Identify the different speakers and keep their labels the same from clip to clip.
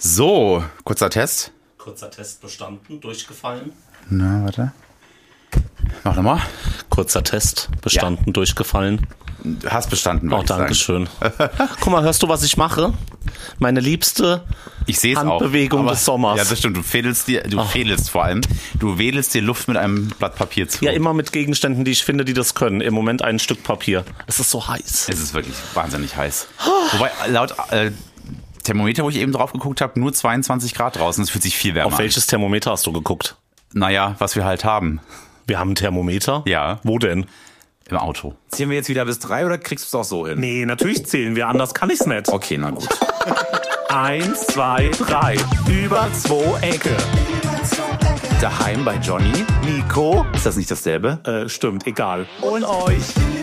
Speaker 1: So, kurzer Test.
Speaker 2: Kurzer Test bestanden, durchgefallen.
Speaker 1: Na, warte. Mach nochmal.
Speaker 2: Kurzer Test bestanden, durchgefallen.
Speaker 1: Du hast bestanden,
Speaker 2: Oh, danke schön. Guck mal, hörst du, was ich mache? Meine liebste Handbewegung des Sommers.
Speaker 1: Ja, das stimmt. Du fädelst vor allem. Du wedelst dir Luft mit einem Blatt Papier zu.
Speaker 2: Ja, immer mit Gegenständen, die ich finde, die das können. Im Moment ein Stück Papier. Es ist so heiß.
Speaker 1: Es ist wirklich wahnsinnig heiß. Wobei laut Thermometer, wo ich eben drauf geguckt habe, nur 22 Grad draußen. Es fühlt sich viel wärmer an.
Speaker 2: Auf welches Thermometer hast du geguckt?
Speaker 1: Naja, was wir halt haben.
Speaker 2: Wir haben ein Thermometer?
Speaker 1: Ja.
Speaker 2: Wo denn?
Speaker 1: Im Auto.
Speaker 3: Zählen wir jetzt wieder bis 3 oder kriegst du es auch so hin?
Speaker 2: Nee, natürlich zählen wir, anders kann ich's nicht.
Speaker 3: Okay, na gut.
Speaker 2: 1, 2, 3. Über 2 Ecke.
Speaker 3: Daheim bei Johnny.
Speaker 2: Nico.
Speaker 3: Ist das nicht dasselbe?
Speaker 2: Stimmt, egal. Und euch.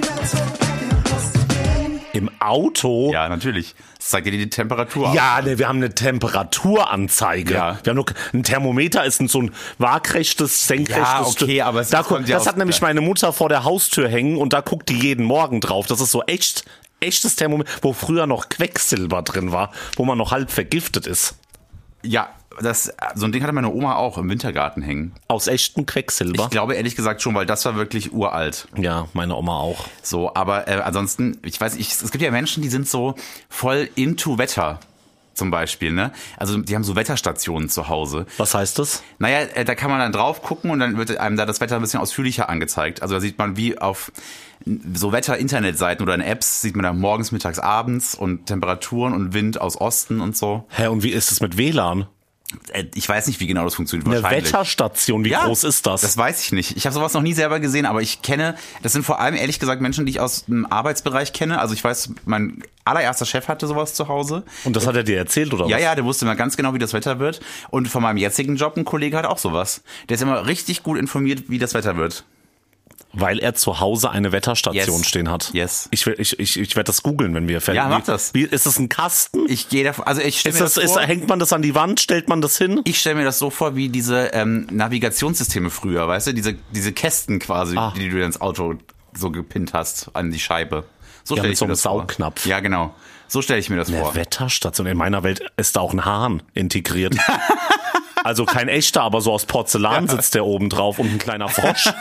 Speaker 2: Im Auto?
Speaker 1: Ja, natürlich. Das zeigt dir die Temperatur auf.
Speaker 2: Ja, ne, wir haben eine Temperaturanzeige.
Speaker 1: Ja.
Speaker 2: Wir haben nur, ein Thermometer ist so ein waagrechtes, senkrechtes
Speaker 1: Ja, okay, aber
Speaker 2: das hat nämlich meine Mutter vor der Haustür hängen und da guckt die jeden Morgen drauf. Das ist so echtes Thermometer, wo früher noch Quecksilber drin war, wo man noch halb vergiftet ist.
Speaker 1: Ja, so ein Ding hatte meine Oma auch im Wintergarten hängen.
Speaker 2: Aus echtem Quecksilber?
Speaker 1: Ich glaube ehrlich gesagt schon, weil das war wirklich uralt.
Speaker 2: Ja, meine Oma auch.
Speaker 1: So, aber ansonsten, es gibt ja Menschen, die sind so voll into Wetter. Zum Beispiel, ne? Also die haben so Wetterstationen zu Hause.
Speaker 2: Was heißt das?
Speaker 1: Naja, da kann man dann drauf gucken und dann wird einem da das Wetter ein bisschen ausführlicher angezeigt. Also da sieht man wie auf so Wetter-Internetseiten oder in Apps, sieht man da morgens, mittags, abends und Temperaturen und Wind aus Osten und so.
Speaker 2: Hä, und wie ist es mit WLAN?
Speaker 1: Ich weiß nicht, wie genau das funktioniert.
Speaker 2: Eine
Speaker 1: Wahrscheinlich.
Speaker 2: Wetterstation, wie groß ist das?
Speaker 1: Das weiß ich nicht. Ich habe sowas noch nie selber gesehen, aber ich kenne, das sind vor allem ehrlich gesagt Menschen, die ich aus dem Arbeitsbereich kenne. Also ich weiß, mein allererster Chef hatte sowas zu Hause.
Speaker 2: Und das hat er dir erzählt, oder was?
Speaker 1: Ja, der wusste immer ganz genau, wie das Wetter wird. Und von meinem jetzigen Job, ein Kollege hat auch sowas. Der ist immer richtig gut informiert, wie das Wetter wird.
Speaker 2: Weil er zu Hause eine Wetterstation stehen hat.
Speaker 1: Yes.
Speaker 2: Ich werde das googeln, wenn wir fertig sind.
Speaker 1: Ja, mach das.
Speaker 2: Ist es ein Kasten?
Speaker 1: Ich gehe davon, also ich stelle mir das vor.
Speaker 2: Hängt man das an die Wand? Stellt man das hin?
Speaker 1: Ich stelle mir das so vor, wie diese Navigationssysteme früher, weißt du? Diese Kästen quasi, die du ins Auto so gepinnt hast an die Scheibe. So stelle ich mir das vor.
Speaker 2: Saugnapf.
Speaker 1: Ja, genau. So stelle ich mir das vor.
Speaker 2: Eine Wetterstation. In meiner Welt ist da auch ein Hahn integriert. Also kein echter, aber so aus Porzellan sitzt der oben drauf und ein kleiner Frosch.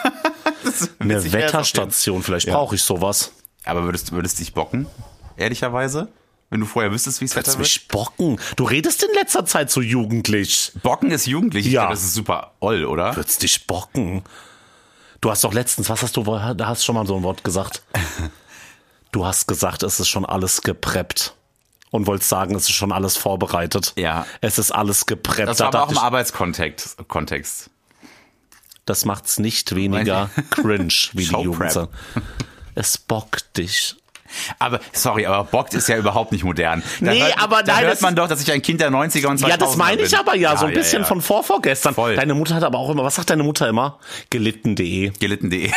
Speaker 2: Eine Wetterstation, vielleicht brauche ich sowas.
Speaker 1: Aber würdest dich bocken, ehrlicherweise? Wenn du vorher wüsstest, wie es Wetter wird?
Speaker 2: Mich bocken? Du redest in letzter Zeit so jugendlich.
Speaker 1: Bocken ist jugendlich.
Speaker 2: Ja.
Speaker 1: Das ist super oll, oder?
Speaker 2: Würdest dich bocken? Du hast doch letztens, da hast schon mal so ein Wort gesagt. Du hast gesagt, es ist schon alles gepreppt. Und wolltest sagen, es ist schon alles vorbereitet.
Speaker 1: Ja.
Speaker 2: Es ist alles gepreppt.
Speaker 1: Das war aber auch im Arbeitskontext.
Speaker 2: Das macht's nicht weniger cringe, wie die Jugend sagt. Es bockt dich.
Speaker 1: Aber, sorry, aber bockt ist ja überhaupt nicht modern. Da hört man doch, dass ich ein Kind der 90er und 2000er bin.
Speaker 2: Ja, das meine ich aber so ein bisschen von vorgestern.
Speaker 1: Voll.
Speaker 2: Deine Mutter hat aber auch immer, was sagt deine Mutter immer? Gelitten.de.
Speaker 1: Gelitten.de.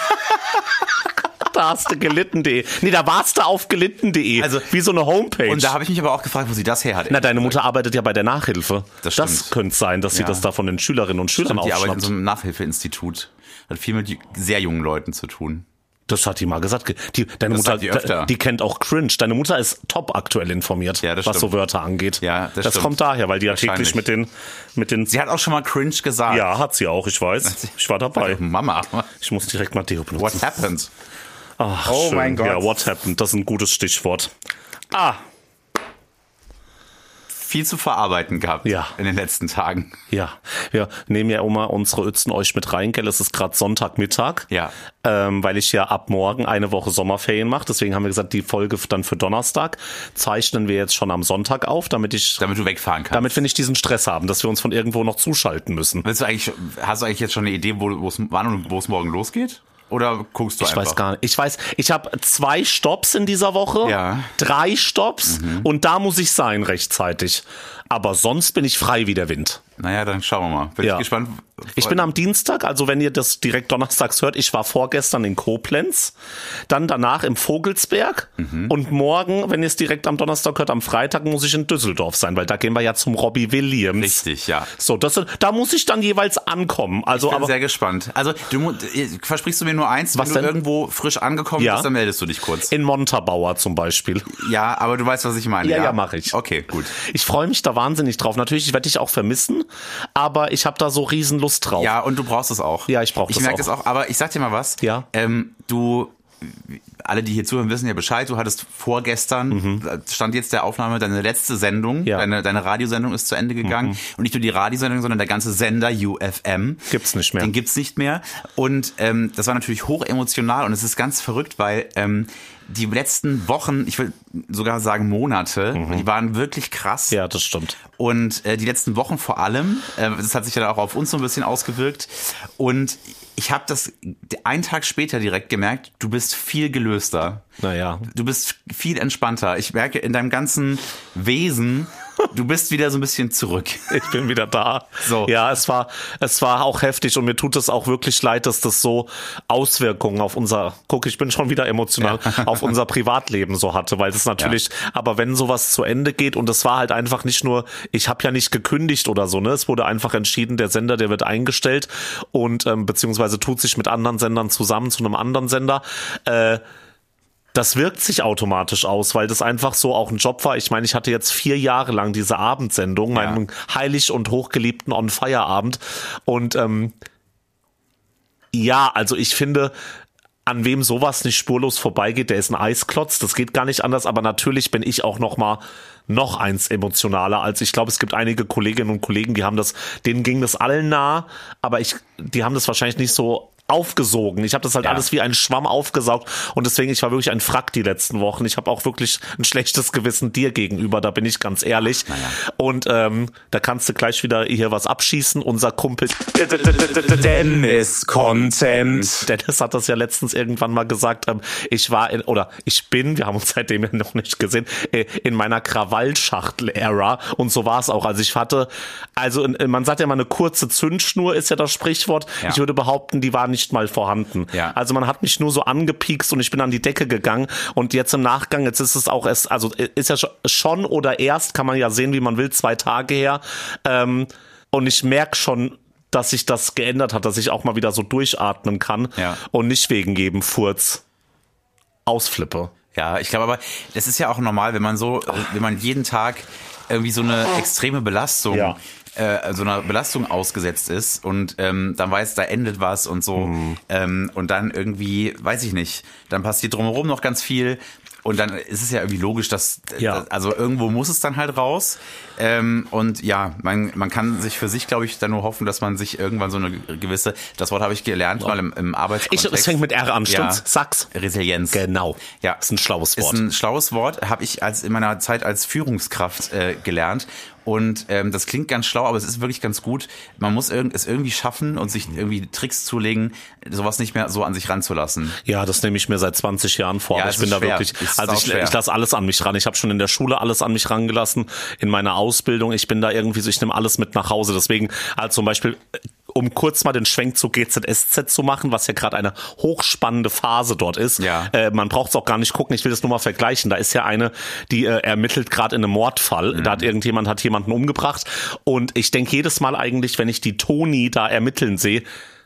Speaker 2: Da hast du gelitten.de. Nee, da warst du auf gelitten.de.
Speaker 1: Also,
Speaker 2: wie so eine Homepage.
Speaker 1: Und da habe ich mich aber auch gefragt, wo sie das her hat.
Speaker 2: Na, deine Mutter arbeitet ja bei der Nachhilfe.
Speaker 1: Das
Speaker 2: könnte sein, dass sie das da von den Schülerinnen und Schülern
Speaker 1: Die arbeitet in
Speaker 2: aufschnappt.
Speaker 1: so einem Nachhilfeinstitut. Hat viel mit sehr jungen Leuten zu tun.
Speaker 2: Das hat die mal gesagt. Deine Mutter, die kennt auch Cringe. Deine Mutter ist top aktuell informiert,
Speaker 1: ja, das
Speaker 2: was
Speaker 1: stimmt.
Speaker 2: so Wörter angeht.
Speaker 1: Ja, das stimmt.
Speaker 2: Kommt daher, weil die ja täglich mit den...
Speaker 1: Sie hat auch schon mal Cringe gesagt.
Speaker 2: Ja, hat sie auch, ich weiß. Ich war dabei.
Speaker 1: Mama.
Speaker 2: Ich muss direkt mal Deo benutzen.
Speaker 1: What happened?
Speaker 2: Ach,
Speaker 1: oh
Speaker 2: schön.
Speaker 1: mein Gott.
Speaker 2: Ja, what happened? Das ist ein gutes Stichwort.
Speaker 1: Viel zu verarbeiten gehabt in den letzten Tagen.
Speaker 2: Ja, wir nehmen ja immer unsere Utzen euch mit rein, gell? Es ist gerade Sonntagmittag, weil ich ja ab morgen eine Woche Sommerferien mache. Deswegen haben wir gesagt, die Folge dann für Donnerstag zeichnen wir jetzt schon am Sonntag auf, damit
Speaker 1: du wegfahren kannst.
Speaker 2: Damit wir nicht diesen Stress haben, dass wir uns von irgendwo noch zuschalten müssen.
Speaker 1: Hast du eigentlich jetzt schon eine Idee, wann und wo es morgen losgeht? Oder guckst du einfach?
Speaker 2: Ich weiß gar nicht. Ich habe 2 Stopps in dieser Woche, 3 Stopps und da muss ich sein rechtzeitig. Aber sonst bin ich frei wie der Wind.
Speaker 1: Naja, dann schauen wir mal. Bin ich gespannt.
Speaker 2: Ich bin am Dienstag, also wenn ihr das direkt donnerstags hört, ich war vorgestern in Koblenz, dann danach im Vogelsberg und morgen, wenn ihr es direkt am Donnerstag hört, am Freitag muss ich in Düsseldorf sein, weil da gehen wir ja zum Robbie Williams.
Speaker 1: Richtig, ja.
Speaker 2: So, da muss ich dann jeweils ankommen. Also,
Speaker 1: ich bin sehr gespannt. Also versprichst du mir nur eins, wenn du irgendwo frisch angekommen bist, dann meldest du dich kurz.
Speaker 2: In Montabaur zum Beispiel.
Speaker 1: Ja, aber du weißt, was ich meine.
Speaker 2: Ja, mache ich.
Speaker 1: Okay, gut.
Speaker 2: Ich freue mich da wahnsinnig drauf. Natürlich, ich werde dich auch vermissen, aber ich habe da so riesen Lust drauf.
Speaker 1: Ja, und du brauchst es auch.
Speaker 2: Ja, ich brauche das auch.
Speaker 1: Ich merke das auch, aber ich sag dir mal was.
Speaker 2: Ja.
Speaker 1: Alle, die hier zuhören, wissen ja Bescheid. Du hattest vorgestern, stand jetzt der Aufnahme, deine letzte Sendung, deine Radiosendung ist zu Ende gegangen. Und nicht nur die Radiosendung, sondern der ganze Sender UFM.
Speaker 2: Gibt's nicht mehr.
Speaker 1: Den gibt's nicht mehr. Und das war natürlich hoch emotional und es ist ganz verrückt, weil die letzten Wochen, ich will sogar sagen Monate, die waren wirklich krass.
Speaker 2: Ja, das stimmt.
Speaker 1: Und die letzten Wochen vor allem, das hat sich ja auch auf uns so ein bisschen ausgewirkt. Und ich habe das einen Tag später direkt gemerkt, du bist viel gelöster.
Speaker 2: Naja.
Speaker 1: Du bist viel entspannter. Ich merke in deinem ganzen Wesen, du bist wieder so ein bisschen zurück.
Speaker 2: Ich bin wieder da.
Speaker 1: So.
Speaker 2: Ja, es war auch heftig und mir tut es auch wirklich leid, dass das so Auswirkungen auf ich bin schon wieder emotional, auf unser Privatleben so hatte, weil das natürlich, aber wenn sowas zu Ende geht und es war halt einfach nicht nur, ich habe ja nicht gekündigt oder so, ne, es wurde einfach entschieden, der Sender, der wird eingestellt und beziehungsweise tut sich mit anderen Sendern zusammen zu einem anderen Sender, das wirkt sich automatisch aus, weil das einfach so auch ein Job war. Ich meine, ich hatte jetzt 4 Jahre lang diese Abendsendung, meinen heilig und hochgeliebten On-Fire-Abend. Und also ich finde, an wem sowas nicht spurlos vorbeigeht, der ist ein Eisklotz. Das geht gar nicht anders. Aber natürlich bin ich auch noch eins emotionaler als ich glaube, es gibt einige Kolleginnen und Kollegen, denen ging das allen nah, aber die haben das wahrscheinlich nicht so aufgesogen. Ich habe das halt alles wie ein Schwamm aufgesaugt und deswegen, ich war wirklich ein Frack die letzten Wochen. Ich habe auch wirklich ein schlechtes Gewissen dir gegenüber, da bin ich ganz ehrlich.
Speaker 1: Naja.
Speaker 2: Und da kannst du gleich wieder hier was abschießen. Unser Kumpel
Speaker 3: Dennis Content.
Speaker 2: Dennis hat das ja letztens irgendwann mal gesagt, wir haben uns seitdem ja noch nicht gesehen, in meiner Krawallschachtel-Ära und so war es auch. Man sagt ja mal, eine kurze Zündschnur ist ja das Sprichwort. Ja. Ich würde behaupten, die war nicht mal vorhanden. Ja. Also man hat mich nur so angepiekst und ich bin an die Decke gegangen und jetzt im Nachgang, jetzt ist es auch ist ja schon oder erst, kann man ja sehen, wie man will, 2 Tage her und ich merke schon, dass sich das geändert hat, dass ich auch mal wieder so durchatmen kann und nicht wegen jedem Furz ausflippe.
Speaker 1: Ja, ich glaube aber, das ist ja auch normal, wenn man jeden Tag irgendwie so eine extreme Belastung so einer Belastung ausgesetzt ist und dann weiß, da endet was und so und dann irgendwie, weiß ich nicht, dann passiert drumherum noch ganz viel und dann ist es ja irgendwie logisch, dass also irgendwo muss es dann halt raus und man kann sich für sich, glaube ich, dann nur hoffen, dass man sich irgendwann so eine gewisse, das Wort habe ich gelernt, mal im Arbeitskontext.
Speaker 2: Es fängt mit R an, stimmt's? Sag's.
Speaker 1: Resilienz.
Speaker 2: Genau.
Speaker 1: Ja.
Speaker 2: Ist ein schlaues Wort.
Speaker 1: Ist ein schlaues Wort, habe ich in meiner Zeit als Führungskraft gelernt. Und das klingt ganz schlau, aber es ist wirklich ganz gut. Man muss es irgendwie schaffen und sich irgendwie Tricks zulegen, sowas nicht mehr so an sich ranzulassen.
Speaker 2: Ja, das nehme ich mir seit 20 Jahren vor.
Speaker 1: Ja,
Speaker 2: ich bin da
Speaker 1: schwer.
Speaker 2: wirklich, ich lasse alles an mich ran. Ich habe schon in der Schule alles an mich rangelassen, in meiner Ausbildung. Ich bin da irgendwie so, ich nehme alles mit nach Hause. Deswegen, zum Beispiel, um kurz mal den Schwenk zu GZSZ zu machen, was ja gerade eine hochspannende Phase dort ist.
Speaker 1: Ja.
Speaker 2: Man braucht es auch gar nicht gucken, ich will das nur mal vergleichen. Da ist ja eine, die ermittelt gerade in einem Mordfall. Da hat jemanden umgebracht. Und ich denke jedes Mal eigentlich, wenn ich die Toni da ermitteln sehe,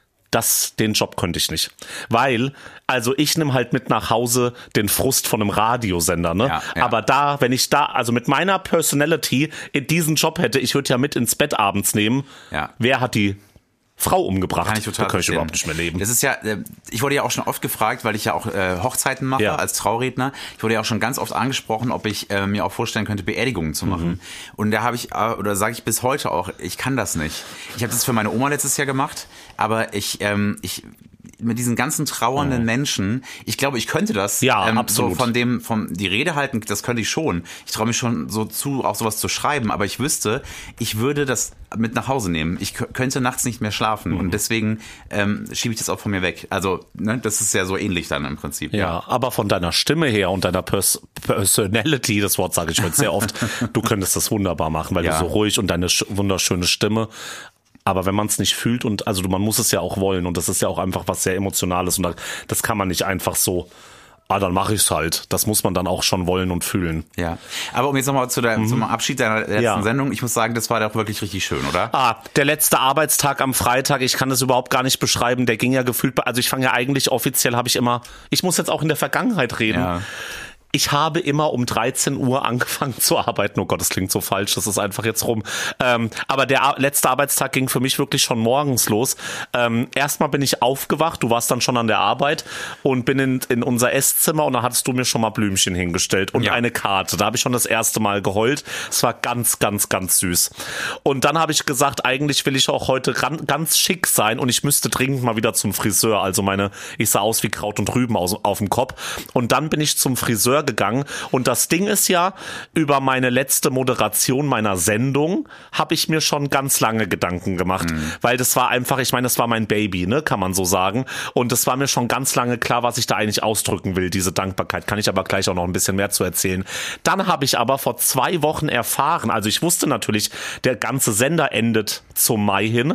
Speaker 2: den Job könnte ich nicht. Weil, ich nehme halt mit nach Hause den Frust von einem Radiosender, ne? Ja. Aber wenn ich mit meiner Personality diesen Job hätte, ich würde ja mit ins Bett abends nehmen. Ja. Wer hat die Frau umgebracht?
Speaker 1: Kann ich total
Speaker 2: da kann ich überhaupt nicht mehr leben.
Speaker 1: Das ist ja, ich wurde ja auch schon oft gefragt, weil ich ja auch Hochzeiten mache als Trauredner. Ich wurde ja auch schon ganz oft angesprochen, ob ich mir auch vorstellen könnte, Beerdigungen zu machen. Und da sage ich bis heute auch, ich kann das nicht. Ich habe das für meine Oma letztes Jahr gemacht, aber ich mit diesen ganzen trauernden Menschen, ich glaube, ich könnte das.
Speaker 2: Ja, absolut.
Speaker 1: So die Rede halten, das könnte ich schon. Ich traue mich schon so zu, auch sowas zu schreiben, aber ich wüsste, ich würde das mit nach Hause nehmen. Ich könnte nachts nicht mehr schlafen und deswegen schiebe ich das auch von mir weg. Also, ne, das ist ja so ähnlich dann im Prinzip.
Speaker 2: Ja, aber von deiner Stimme her und deiner Personality, das Wort sage ich heute sehr oft, du könntest das wunderbar machen, weil du so ruhig und deine wunderschöne Stimme. Aber wenn man es nicht fühlt man muss es ja auch wollen und das ist ja auch einfach was sehr Emotionales und das kann man nicht einfach so, dann mache ich es halt. Das muss man dann auch schon wollen und fühlen.
Speaker 1: Ja, aber um jetzt nochmal zum Abschied deiner letzten Sendung, ich muss sagen, das war doch wirklich richtig schön, oder?
Speaker 2: Der letzte Arbeitstag am Freitag, ich kann das überhaupt gar nicht beschreiben, der ging ja gefühlt, also ich fange ja eigentlich offiziell, ich muss jetzt auch in der Vergangenheit reden. Ja. Ich habe immer um 13 Uhr angefangen zu arbeiten. Oh Gott, das klingt so falsch, das ist einfach jetzt rum. Aber der letzte Arbeitstag ging für mich wirklich schon morgens los. Erstmal bin ich aufgewacht, du warst dann schon an der Arbeit und bin in unser Esszimmer und da hattest du mir schon mal Blümchen hingestellt und eine Karte. Da habe ich schon das erste Mal geheult. Es war ganz, ganz, ganz süß. Und dann habe ich gesagt, eigentlich will ich auch heute ganz schick sein und ich müsste dringend mal wieder zum Friseur. Also ich sah aus wie Kraut und Rüben auf dem Kopf. Und dann bin ich zum Friseur gegangen und das Ding ist ja, über meine letzte Moderation meiner Sendung habe ich mir schon ganz lange Gedanken gemacht, weil das war einfach, ich meine, das war mein Baby, ne, kann man so sagen und es war mir schon ganz lange klar, was ich da eigentlich ausdrücken will, diese Dankbarkeit, kann ich aber gleich auch noch ein bisschen mehr zu erzählen. Dann habe ich aber vor 2 Wochen erfahren, also ich wusste natürlich, der ganze Sender endet zum Mai hin,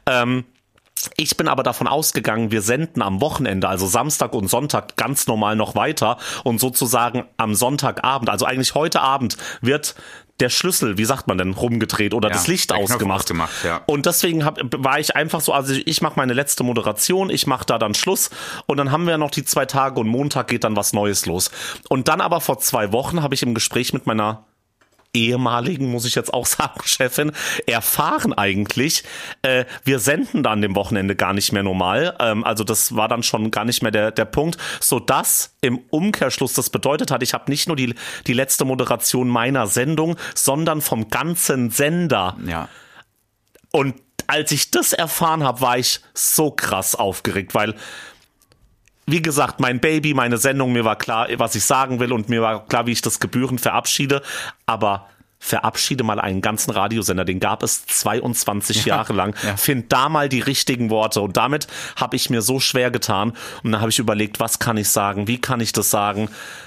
Speaker 2: ich bin aber davon ausgegangen, wir senden am Wochenende, also Samstag und Sonntag, ganz normal noch weiter und sozusagen am Sonntagabend, also eigentlich heute Abend, wird der Schlüssel, wie sagt man denn, rumgedreht oder das Licht ausgemacht. Und deswegen war ich einfach so, also ich mache meine letzte Moderation, ich mache da dann Schluss und dann haben wir noch die 2 Tage und Montag geht dann was Neues los. Und dann aber vor 2 Wochen habe ich im Gespräch mit meiner ehemaligen, muss ich jetzt auch sagen, Chefin, erfahren eigentlich, wir senden dann dem Wochenende gar nicht mehr normal, also das war dann schon gar nicht mehr der Punkt, sodass im Umkehrschluss das bedeutet hat, ich habe nicht nur die letzte Moderation meiner Sendung, sondern vom ganzen Sender.
Speaker 1: Ja.
Speaker 2: Und als ich das erfahren habe, war ich so krass aufgeregt, weil wie gesagt, mein Baby, meine Sendung, mir war klar, was ich sagen will und mir war klar, wie ich das gebührend verabschiede, aber verabschiede mal einen ganzen Radiosender, den gab es 22 Jahre lang, find da mal die richtigen Worte und damit habe ich mir so schwer getan und dann habe ich überlegt, was kann ich sagen, wie kann ich das sagen.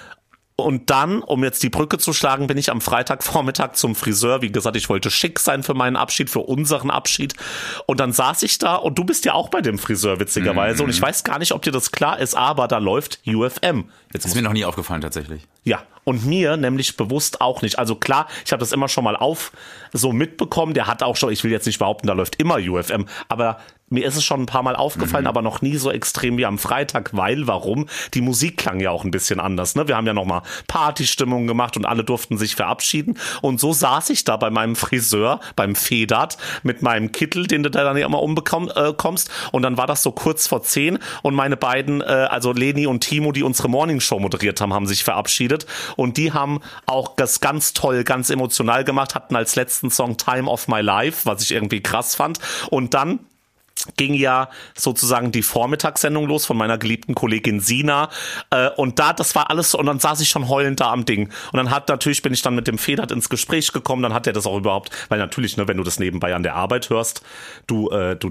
Speaker 2: Und dann, um jetzt die Brücke zu schlagen, bin ich am Freitagvormittag zum Friseur. Wie gesagt, ich wollte schick sein für meinen Abschied, für unseren Abschied. Und dann saß ich da und du bist ja auch bei dem Friseur, witzigerweise. Und ich weiß gar nicht, ob dir das klar ist, aber da läuft UFM.
Speaker 1: Jetzt ist mir noch nie aufgefallen, tatsächlich.
Speaker 2: Ja, und mir nämlich bewusst auch nicht. Also klar, ich habe das immer schon mal so mitbekommen. Der hat auch schon, ich will jetzt nicht behaupten, da läuft immer UFM, aber mir ist es schon ein paar Mal aufgefallen, aber noch nie so extrem wie am Freitag, warum? Die Musik klang ja auch ein bisschen anders, ne? Wir haben ja nochmal Partystimmung gemacht und alle durften sich verabschieden und so saß ich da bei meinem Friseur, beim Federt, mit meinem Kittel, den du da dann ja immer umbekommst und dann war das so kurz vor 10 und meine beiden, also Leni und Timo, die unsere Morningshow moderiert haben sich verabschiedet und die haben auch das ganz toll, ganz emotional gemacht, hatten als letzten Song Time of My Life, was ich irgendwie krass fand und dann ging ja sozusagen die Vormittagssendung los von meiner geliebten Kollegin Sina und das war alles so und dann saß ich schon heulend da am Ding und dann bin ich dann mit dem Federt ins Gespräch gekommen, dann hat er das auch überhaupt, weil natürlich, ne, wenn du das nebenbei an der Arbeit hörst, du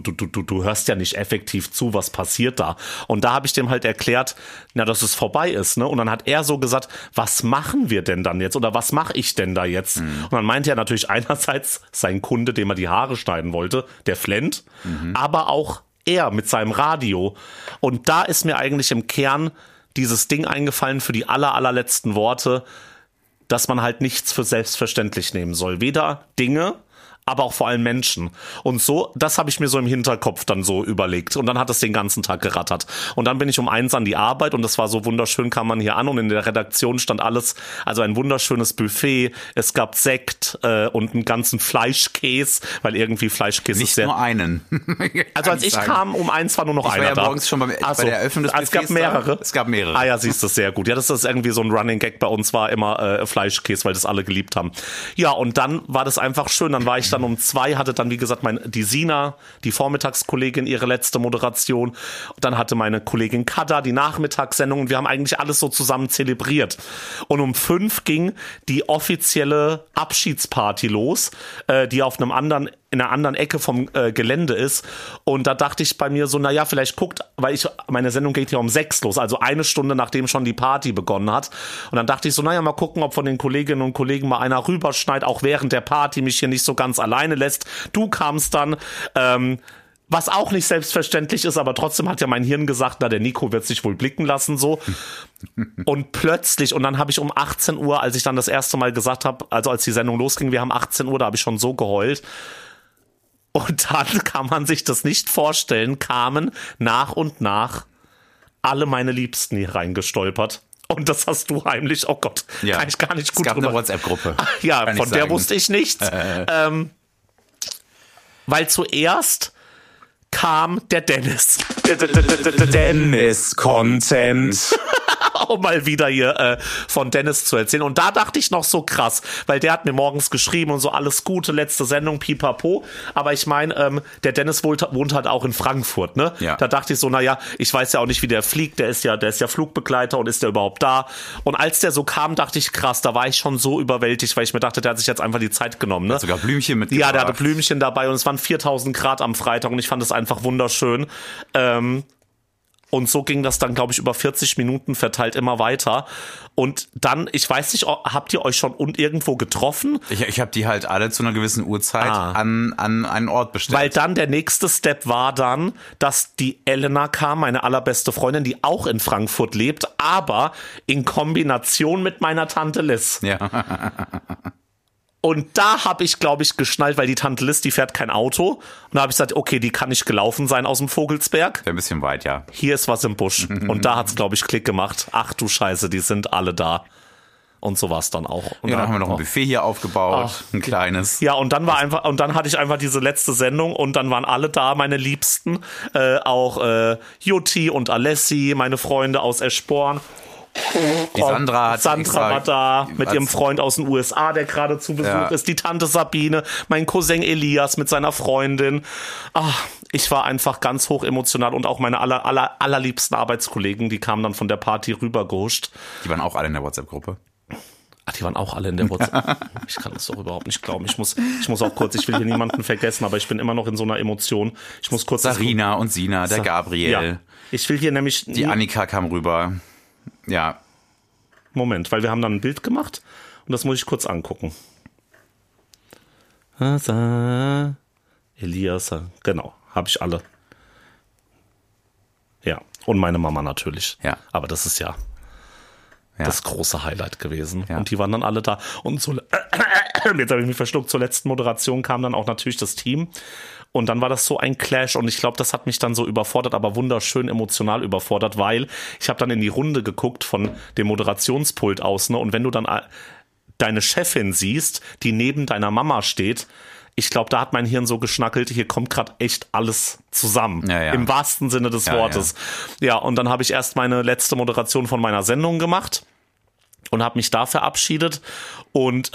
Speaker 2: hörst ja nicht effektiv zu, was passiert da und da habe ich dem halt erklärt, dass es vorbei ist, ne, und dann hat er so gesagt, was machen wir denn dann jetzt oder was mache ich denn da jetzt und dann meinte er natürlich einerseits sein Kunde, dem er die Haare schneiden wollte, der Flent, aber auch er mit seinem Radio. Und da ist mir eigentlich im Kern dieses Ding eingefallen für die allerletzten Worte, dass man halt nichts für selbstverständlich nehmen soll. Weder Dinge, aber auch vor allem Menschen. Und so, das habe ich mir so im Hinterkopf dann so überlegt. Und dann hat es den ganzen Tag gerattert. Und dann bin ich um 1 an die Arbeit und das war so wunderschön, kam man hier an und in der Redaktion stand alles, also ein wunderschönes Buffet. Es gab Sekt und einen ganzen Fleischkäse, weil irgendwie Fleischkäse
Speaker 1: nicht
Speaker 2: ist sehr...
Speaker 1: Nicht nur einen.
Speaker 2: Also als ich kam, um 1 war nur noch einer da. Ich war ja morgens
Speaker 1: schon bei der Eröffnung des Buffets.
Speaker 2: Es gab mehrere. Ah ja, siehst du, sehr gut. Ja, das ist irgendwie so ein Running Gag bei uns, war immer Fleischkäse, weil das alle geliebt haben. Ja, und dann war das einfach schön. Dann war ich dann um 2, hatte dann, wie gesagt, die Sina, die Vormittagskollegin, ihre letzte Moderation. Und dann hatte meine Kollegin Kada die Nachmittagssendung und wir haben eigentlich alles so zusammen zelebriert. Und um 5 ging die offizielle Abschiedsparty los, die in einer anderen Ecke vom Gelände ist. Und da dachte ich bei mir so, naja, vielleicht weil meine Sendung geht ja um 6 los, also eine Stunde nachdem schon die Party begonnen hat. Und dann dachte ich so, naja, mal gucken, ob von den Kolleginnen und Kollegen mal einer rüberschneit, auch während der Party mich hier nicht so ganz alleine lässt. Du kamst dann, was auch nicht selbstverständlich ist, aber trotzdem hat ja mein Hirn gesagt, na, der Nico wird sich wohl blicken lassen, so. Und plötzlich, und dann habe ich um 18 Uhr, als ich dann das erste Mal gesagt habe, also als die Sendung losging, wir haben 18 Uhr, da habe ich schon so geheult. Und dann kann man sich das nicht vorstellen, kamen nach und nach alle meine Liebsten hier reingestolpert. Und das hast du heimlich, oh Gott, kann ich gar nicht gut drüber.
Speaker 1: Es gab eine WhatsApp-Gruppe.
Speaker 2: Ja, von der wusste ich nichts. Weil zuerst kam der Dennis.
Speaker 3: Dennis-Content.
Speaker 2: Um mal wieder hier von Dennis zu erzählen. Und da dachte ich noch so krass, weil der hat mir morgens geschrieben und so, alles Gute, letzte Sendung, pipapo. Aber ich meine, der Dennis wohnt halt auch in Frankfurt, ne?
Speaker 1: Ja.
Speaker 2: Da dachte ich so, naja, ich weiß ja auch nicht, wie der fliegt. Der ist ja Flugbegleiter und ist der überhaupt da? Und als der so kam, dachte ich, krass, da war ich schon so überwältigt, weil ich mir dachte, der hat sich jetzt einfach die Zeit genommen, ne?
Speaker 1: Hat sogar Blümchen mitgebracht.
Speaker 2: Ja, der hatte Blümchen dabei und es waren 4000 Grad am Freitag und ich fand es einfach wunderschön. Und so ging das dann, glaube ich, über 40 Minuten verteilt immer weiter. Und dann, ich weiß nicht, habt ihr euch schon irgendwo getroffen?
Speaker 1: Ich habe die halt alle zu einer gewissen Uhrzeit an einen Ort bestellt.
Speaker 2: Weil dann der nächste Step war dann, dass die Elena kam, meine allerbeste Freundin, die auch in Frankfurt lebt, aber in Kombination mit meiner Tante Liz.
Speaker 1: Ja.
Speaker 2: Und da habe ich, glaube ich, geschnallt, weil die Tante Liz, die fährt kein Auto. Und da habe ich gesagt, okay, die kann nicht gelaufen sein aus dem Vogelsberg.
Speaker 1: Ein bisschen weit, ja.
Speaker 2: Hier ist was im Busch. Und da hat's, glaube ich, Klick gemacht. Ach du Scheiße, die sind alle da. Und so war's dann auch. Und
Speaker 1: dann haben wir noch ein Buffet hier aufgebaut, ein kleines.
Speaker 2: Ja, und dann hatte ich einfach diese letzte Sendung und dann waren alle da, meine Liebsten. Auch Jutti und Alessi, meine Freunde aus Eschborn.
Speaker 1: Die Sandra
Speaker 2: war da mit ihrem Freund aus den USA, der gerade zu Besuch ist. Die Tante Sabine, mein Cousin Elias mit seiner Freundin. Ich war einfach ganz hoch emotional und auch meine allerliebsten Arbeitskollegen, die kamen dann von der Party rübergehuscht.
Speaker 1: Die waren auch alle in der WhatsApp-Gruppe.
Speaker 2: Die waren auch alle in der WhatsApp. Ich kann das doch überhaupt nicht glauben. Ich muss auch kurz, ich will hier niemanden vergessen, aber ich bin immer noch in so einer Emotion. Ich muss kurz.
Speaker 1: Sarina und Sina, der Gabriel.
Speaker 2: Ja. Ich will hier nämlich.
Speaker 1: Die Annika kam rüber. Ja.
Speaker 2: Moment, weil wir haben dann ein Bild gemacht und das muss ich kurz angucken. Elias, genau, habe ich alle. Ja, und meine Mama natürlich.
Speaker 1: Ja.
Speaker 2: Aber das ist ja das große Highlight gewesen.
Speaker 1: Ja.
Speaker 2: Und die waren dann alle da. Und jetzt habe ich mich verschluckt, zur letzten Moderation kam dann auch natürlich das Team. Und dann war das so ein Clash und ich glaube, das hat mich dann so überfordert, aber wunderschön emotional überfordert, weil ich habe dann in die Runde geguckt von dem Moderationspult aus, ne? Und wenn du dann deine Chefin siehst, die neben deiner Mama steht, ich glaube, da hat mein Hirn so geschnackelt, hier kommt gerade echt alles zusammen.
Speaker 1: Ja.
Speaker 2: Im wahrsten Sinne des Wortes. Ja, und dann habe ich erst meine letzte Moderation von meiner Sendung gemacht und habe mich da verabschiedet und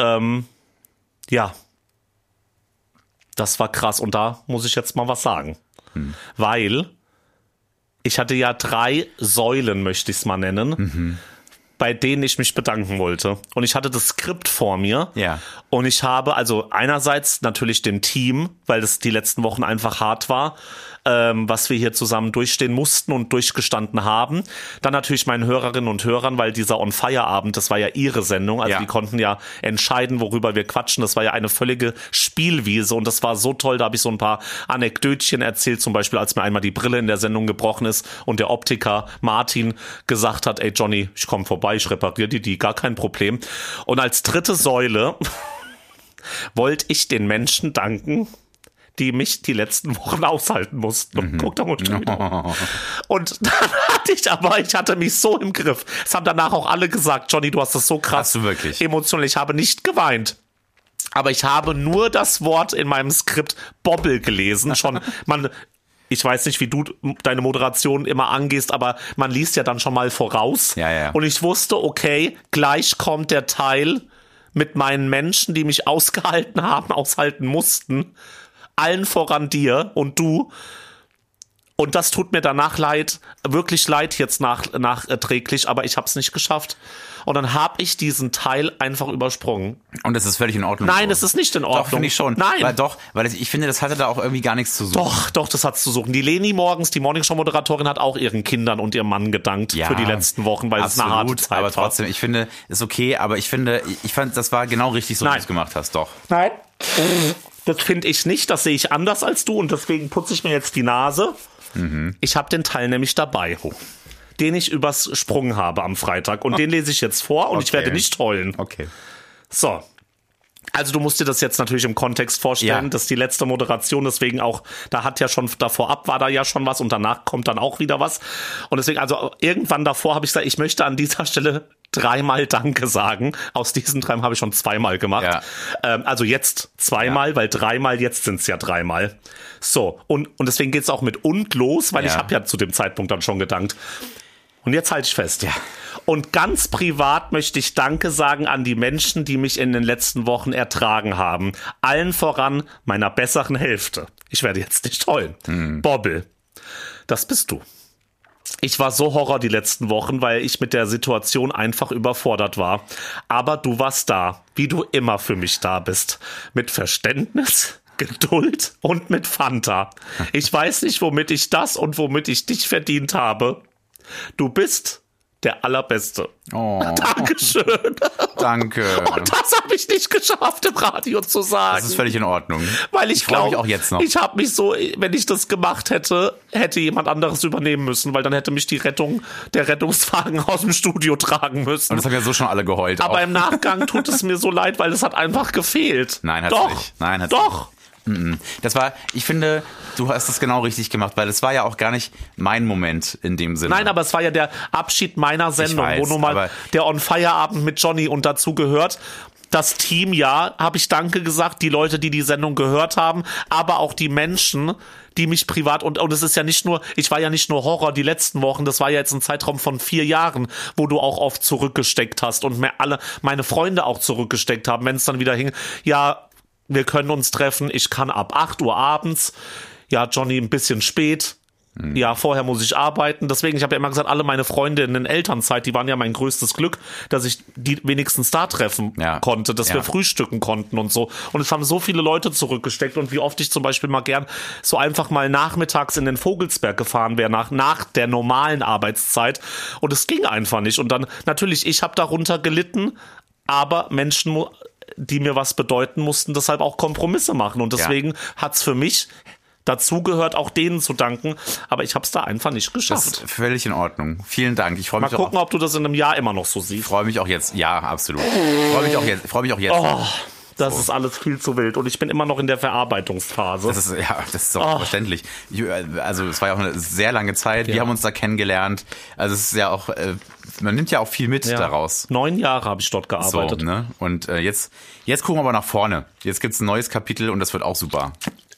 Speaker 2: das war krass und da muss ich jetzt mal was sagen. Weil ich hatte ja 3 Säulen, möchte ich es mal nennen, bei denen ich mich bedanken wollte. Und ich hatte das Skript vor mir.
Speaker 1: Ja.
Speaker 2: Und ich habe also einerseits natürlich dem Team, weil das die letzten Wochen einfach hart war, was wir hier zusammen durchstehen mussten und durchgestanden haben. Dann natürlich meinen Hörerinnen und Hörern, weil dieser On-Fire-Abend, das war ja ihre Sendung. Also die konnten ja entscheiden, worüber wir quatschen. Das war ja eine völlige Spielwiese und das war so toll. Da habe ich so ein paar Anekdötchen erzählt. Zum Beispiel, als mir einmal die Brille in der Sendung gebrochen ist und der Optiker Martin gesagt hat, ey Johnny, ich komme vorbei, ich repariere die, gar kein Problem. Und als dritte Säule wollte ich den Menschen danken, die mich die letzten Wochen aushalten mussten. Guck da mal wieder. Und dann ich hatte mich so im Griff. Es haben danach auch alle gesagt, Johnny, du hast das so krass
Speaker 1: Hast du wirklich?
Speaker 2: emotional. Ich habe nicht geweint. Aber ich habe nur das Wort in meinem Skript Bobbel gelesen. Ich weiß nicht, wie du deine Moderation immer angehst, aber man liest ja dann schon mal voraus.
Speaker 1: Ja.
Speaker 2: Und ich wusste, okay, gleich kommt der Teil mit meinen Menschen, die mich aushalten mussten, allen voran dir und du. Und das tut mir danach leid, wirklich leid jetzt nachträglich, aber ich habe es nicht geschafft. Und dann habe ich diesen Teil einfach übersprungen.
Speaker 1: Und das ist völlig in Ordnung.
Speaker 2: Nein, es ist nicht in Ordnung.
Speaker 1: Doch, finde ich schon.
Speaker 2: Nein.
Speaker 1: Weil ich finde, das hatte da auch irgendwie gar nichts zu suchen.
Speaker 2: Doch, das hat's zu suchen. Die Leni morgens, die Morningshow-Moderatorin, hat auch ihren Kindern und ihrem Mann gedankt für die letzten Wochen, weil es eine harte Zeit war.
Speaker 1: Aber trotzdem, ich finde, ist okay, aber ich fand, das war genau richtig, so wie du es gemacht hast, doch.
Speaker 2: Nein. Das finde ich nicht, das sehe ich anders als du und deswegen putze ich mir jetzt die Nase. Ich habe den Teil nämlich dabei, den ich übersprungen habe am Freitag und den lese ich jetzt vor und ich werde nicht heulen.
Speaker 1: Okay.
Speaker 2: So. Also du musst dir das jetzt natürlich im Kontext vorstellen, dass die letzte Moderation, deswegen auch, war da ja schon was und danach kommt dann auch wieder was. Und deswegen, also irgendwann davor habe ich gesagt, ich möchte an dieser Stelle 3-mal Danke sagen. Aus diesen 3 habe ich schon 2-mal gemacht. Ja. Also jetzt 2-mal, weil 3-mal, jetzt sind es ja 3-mal. So, und deswegen geht's auch mit und los, weil ich habe ja zu dem Zeitpunkt dann schon gedankt. Und jetzt halte ich fest.
Speaker 1: Ja.
Speaker 2: Und ganz privat möchte ich Danke sagen an die Menschen, die mich in den letzten Wochen ertragen haben. Allen voran meiner besseren Hälfte. Ich werde jetzt nicht heulen. Bobbel, das bist du. Ich war so Horror die letzten Wochen, weil ich mit der Situation einfach überfordert war. Aber du warst da, wie du immer für mich da bist. Mit Verständnis, Geduld und mit Fanta. Ich weiß nicht, womit ich das und womit ich dich verdient habe. Du bist der Allerbeste.
Speaker 1: Oh.
Speaker 2: Dankeschön.
Speaker 1: Danke.
Speaker 2: Und das habe ich nicht geschafft, im Radio zu sagen.
Speaker 1: Das ist völlig in Ordnung.
Speaker 2: Weil ich glaube,
Speaker 1: auch jetzt noch.
Speaker 2: Ich habe mich so, wenn ich das gemacht hätte, hätte jemand anderes übernehmen müssen, weil dann hätte mich der Rettungswagen aus dem Studio tragen müssen.
Speaker 1: Und das haben ja so schon alle geheult.
Speaker 2: Aber
Speaker 1: auch.
Speaker 2: Im Nachgang tut es mir so leid, weil es hat einfach gefehlt.
Speaker 1: Nein, hat's nicht. Nein, hat's
Speaker 2: Doch.
Speaker 1: Nicht. Das war, ich finde, du hast das genau richtig gemacht, weil es war ja auch gar nicht mein Moment in dem Sinne.
Speaker 2: Nein, aber es war ja der Abschied meiner Sendung, wo nun mal der On-Fire-Abend mit Johnny und dazu gehört. Das Team, habe ich Danke gesagt, die Leute, die Sendung gehört haben, aber auch die Menschen, die mich privat, und es ist ja nicht nur, ich war ja nicht nur Horror die letzten Wochen, das war ja jetzt ein Zeitraum von 4 Jahren, wo du auch oft zurückgesteckt hast und alle meine Freunde auch zurückgesteckt haben, wenn es dann wieder hing, wir können uns treffen, ich kann ab 8 Uhr abends, Johnny ein bisschen spät, vorher muss ich arbeiten, deswegen, ich habe ja immer gesagt, alle meine Freunde in der Elternzeit, die waren ja mein größtes Glück, dass ich die wenigstens da treffen konnte, dass wir frühstücken konnten und so, und es haben so viele Leute zurückgesteckt und wie oft ich zum Beispiel mal gern so einfach mal nachmittags in den Vogelsberg gefahren wäre, nach der normalen Arbeitszeit, und es ging einfach nicht, und dann, natürlich, ich habe darunter gelitten, aber Menschen, die mir was bedeuten, mussten deshalb auch Kompromisse machen. Und deswegen hat's für mich dazu gehört, auch denen zu danken. Aber ich habe es da einfach nicht geschafft.
Speaker 1: Das ist völlig in Ordnung. Vielen Dank. Ich freue mich.
Speaker 2: Mal gucken, ob du das in einem Jahr immer noch so siehst.
Speaker 1: Ich freue mich auch jetzt. Ja, absolut. Ich freue mich auch jetzt.
Speaker 2: Oh. Das ist alles viel zu wild und ich bin immer noch in der Verarbeitungsphase.
Speaker 1: Das ist auch verständlich. Also es war ja auch eine sehr lange Zeit. Wir haben uns da kennengelernt. Also es ist ja auch, man nimmt ja auch viel mit daraus.
Speaker 2: 9 Jahre habe ich dort gearbeitet.
Speaker 1: So, ne? Und jetzt gucken wir aber nach vorne. Jetzt gibt's ein neues Kapitel und das wird auch super.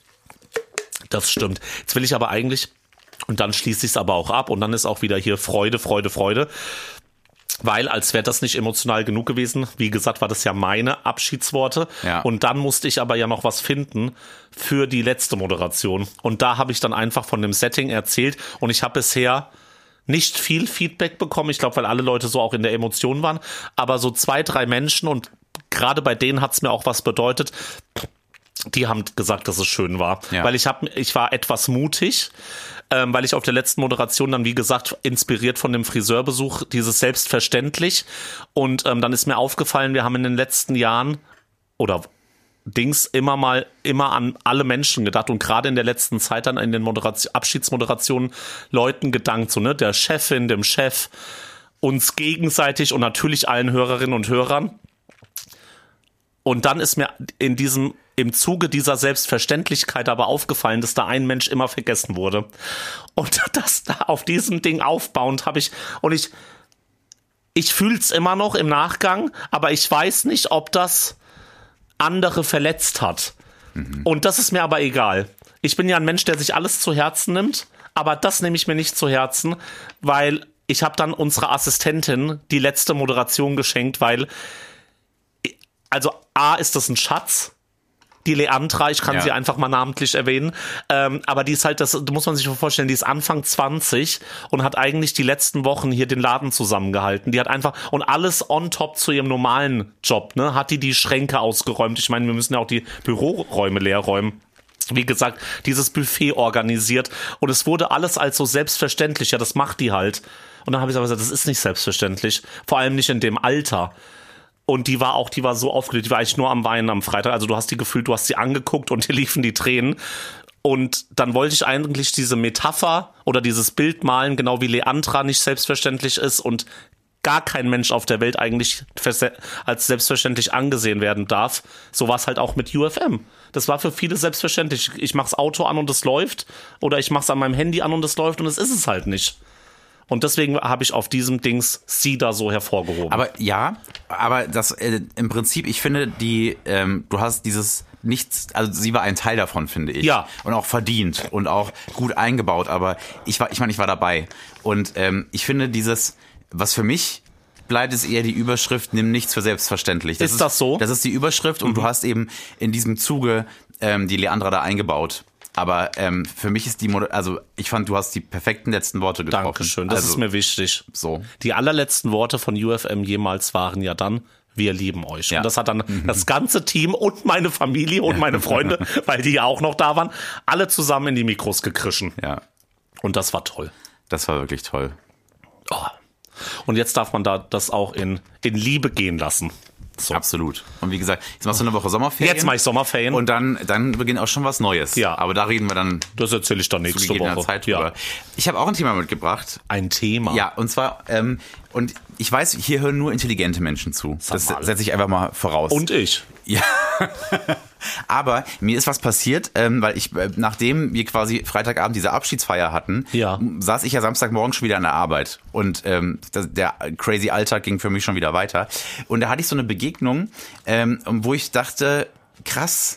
Speaker 2: Das stimmt. Jetzt will ich aber eigentlich, und dann schließe ich es aber auch ab und dann ist auch wieder hier Freude, Freude, Freude. Weil, als wäre das nicht emotional genug gewesen, wie gesagt, war das ja meine Abschiedsworte. Ja. Und dann musste ich aber ja noch was finden für die letzte Moderation. Und da habe ich dann einfach von dem Setting erzählt. Und ich habe bisher nicht viel Feedback bekommen. Ich glaube, weil alle Leute so auch in der Emotion waren. Aber so 2, 3 Menschen, und gerade bei denen hat es mir auch was bedeutet, die haben gesagt, dass es schön war. Ja. Weil ich war etwas mutig, weil ich auf der letzten Moderation dann, wie gesagt, inspiriert von dem Friseurbesuch, dieses selbstverständlich. Und dann ist mir aufgefallen, wir haben in den letzten Jahren immer an alle Menschen gedacht und gerade in der letzten Zeit dann in den Abschiedsmoderationen Leuten gedankt, so, ne, der Chefin, dem Chef, uns gegenseitig und natürlich allen Hörerinnen und Hörern. Und dann ist mir im Zuge dieser Selbstverständlichkeit aber aufgefallen, dass da ein Mensch immer vergessen wurde. Und das da auf diesem Ding aufbauend ich fühl's immer noch im Nachgang, aber ich weiß nicht, ob das andere verletzt hat. Und das ist mir aber egal. Ich bin ja ein Mensch, der sich alles zu Herzen nimmt, aber das nehme ich mir nicht zu Herzen, weil ich habe dann unserer Assistentin die letzte Moderation geschenkt, weil also A, ist das ein Schatz. Die Leandra, ich kann sie einfach mal namentlich erwähnen, aber die ist halt, das muss man sich vorstellen, die ist Anfang 20 und hat eigentlich die letzten Wochen hier den Laden zusammengehalten. Die hat einfach, und alles on top zu ihrem normalen Job, ne, hat die Schränke ausgeräumt. Ich meine, wir müssen ja auch die Büroräume leer räumen. Wie gesagt, dieses Buffet organisiert und es wurde alles als so selbstverständlich, ja, das macht die halt. Und dann habe ich aber gesagt, das ist nicht selbstverständlich, vor allem nicht in dem Alter. Und die war so aufgeregt, die war eigentlich nur am Weinen am Freitag. Also du hast die gefühlt, du hast sie angeguckt und dir liefen die Tränen. Und dann wollte ich eigentlich diese Metapher oder dieses Bild malen, genau wie Leandra nicht selbstverständlich ist und gar kein Mensch auf der Welt eigentlich als selbstverständlich angesehen werden darf. So war es halt auch mit UFM. Das war für viele selbstverständlich. Ich mach's Auto an und es läuft oder ich mach's an meinem Handy an und es läuft und es ist es halt nicht. Und deswegen habe ich auf diesem Dings sie da so hervorgehoben.
Speaker 1: Aber das im Prinzip, ich finde, du hast dieses nichts, also sie war ein Teil davon, finde ich.
Speaker 2: Ja.
Speaker 1: Und auch verdient und auch gut eingebaut, aber ich war dabei. Und ich finde was für mich bleibt, ist eher die Überschrift, nimm nichts für selbstverständlich.
Speaker 2: Ist das so?
Speaker 1: Das ist die Überschrift und du hast eben in diesem Zuge die Leandra da eingebaut. Aber für mich ist ich fand, du hast die perfekten letzten Worte getroffen.
Speaker 2: Dankeschön, das ist mir wichtig.
Speaker 1: So.
Speaker 2: Die allerletzten Worte von UFM jemals waren ja dann, wir lieben euch. Ja. Und das hat dann das ganze Team und meine Familie und meine Freunde, weil die ja auch noch da waren, alle zusammen in die Mikros gekrischen.
Speaker 1: Ja.
Speaker 2: Und das war toll.
Speaker 1: Das war wirklich toll.
Speaker 2: Oh. Und jetzt darf man da das auch in Liebe gehen lassen. So.
Speaker 1: Absolut. Und wie gesagt, jetzt machst du eine Woche Sommerferien.
Speaker 2: Jetzt mache ich Sommerferien.
Speaker 1: Und dann beginnt auch schon was Neues.
Speaker 2: Ja.
Speaker 1: Aber da reden wir dann.
Speaker 2: Das erzähle ich dann nächste Woche.
Speaker 1: Zeit drüber. Ja. Ich habe auch ein Thema mitgebracht.
Speaker 2: Ein Thema?
Speaker 1: Ja, und zwar, und ich weiß, hier hören nur intelligente Menschen zu. Das setze ich einfach mal voraus.
Speaker 2: Und ich.
Speaker 1: Ja. Aber mir ist was passiert, weil nachdem wir quasi Freitagabend diese Abschiedsfeier hatten, saß ich ja Samstagmorgen schon wieder an der Arbeit. Und der crazy Alltag ging für mich schon wieder weiter. Und da hatte ich so eine Begegnung, wo ich dachte, krass,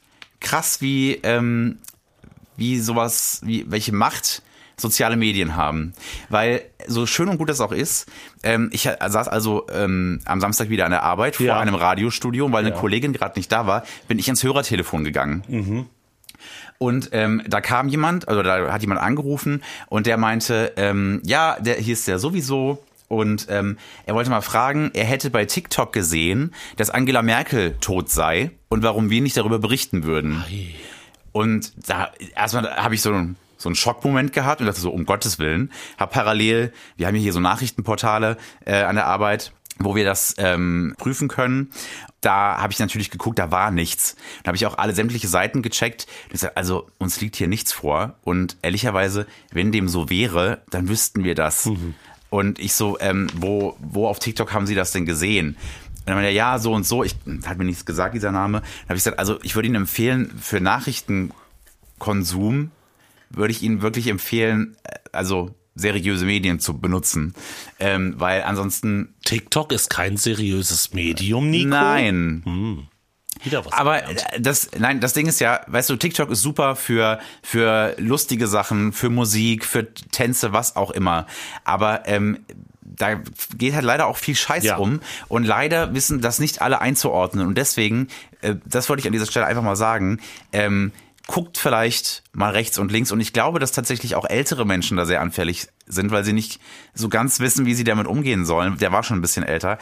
Speaker 1: welche Macht soziale Medien haben. Weil so schön und gut das auch ist, ich saß also am Samstag wieder an der Arbeit vor einem Radiostudio, und weil eine Kollegin gerade nicht da war, bin ich ans Hörertelefon gegangen. Mhm. Und da kam jemand, also da hat jemand angerufen und der meinte, hier ist der sowieso. Und er wollte mal fragen, er hätte bei TikTok gesehen, dass Angela Merkel tot sei und warum wir nicht darüber berichten würden. Ei. Und da erstmal habe ich so einen Schockmoment gehabt und dachte so, um Gottes Willen, wir haben hier so Nachrichtenportale an der Arbeit, wo wir das prüfen können. Da habe ich natürlich geguckt, da war nichts. Da habe ich auch alle sämtliche Seiten gecheckt. Also uns liegt hier nichts vor. Und ehrlicherweise, wenn dem so wäre, dann wüssten wir das. Mhm. Und ich so, wo auf TikTok haben Sie das denn gesehen? Und dann meinte er, ja, so und so. Hat mir nichts gesagt, dieser Name. Dann habe ich gesagt, also ich würde Ihnen empfehlen, für Nachrichtenkonsum würde ich Ihnen wirklich empfehlen, also seriöse Medien zu benutzen. Weil ansonsten...
Speaker 2: TikTok ist kein seriöses Medium, Nico?
Speaker 1: Nein.
Speaker 2: Wieder was.
Speaker 1: Aber das Ding ist ja, weißt du, TikTok ist super für lustige Sachen, für Musik, für Tänze, was auch immer. Aber da geht halt leider auch viel Scheiß um. Und leider wissen das nicht alle einzuordnen. Und deswegen, das wollte ich an dieser Stelle einfach mal sagen, guckt vielleicht mal rechts und links. Und ich glaube, dass tatsächlich auch ältere Menschen da sehr anfällig sind, weil sie nicht so ganz wissen, wie sie damit umgehen sollen. Der war schon ein bisschen älter.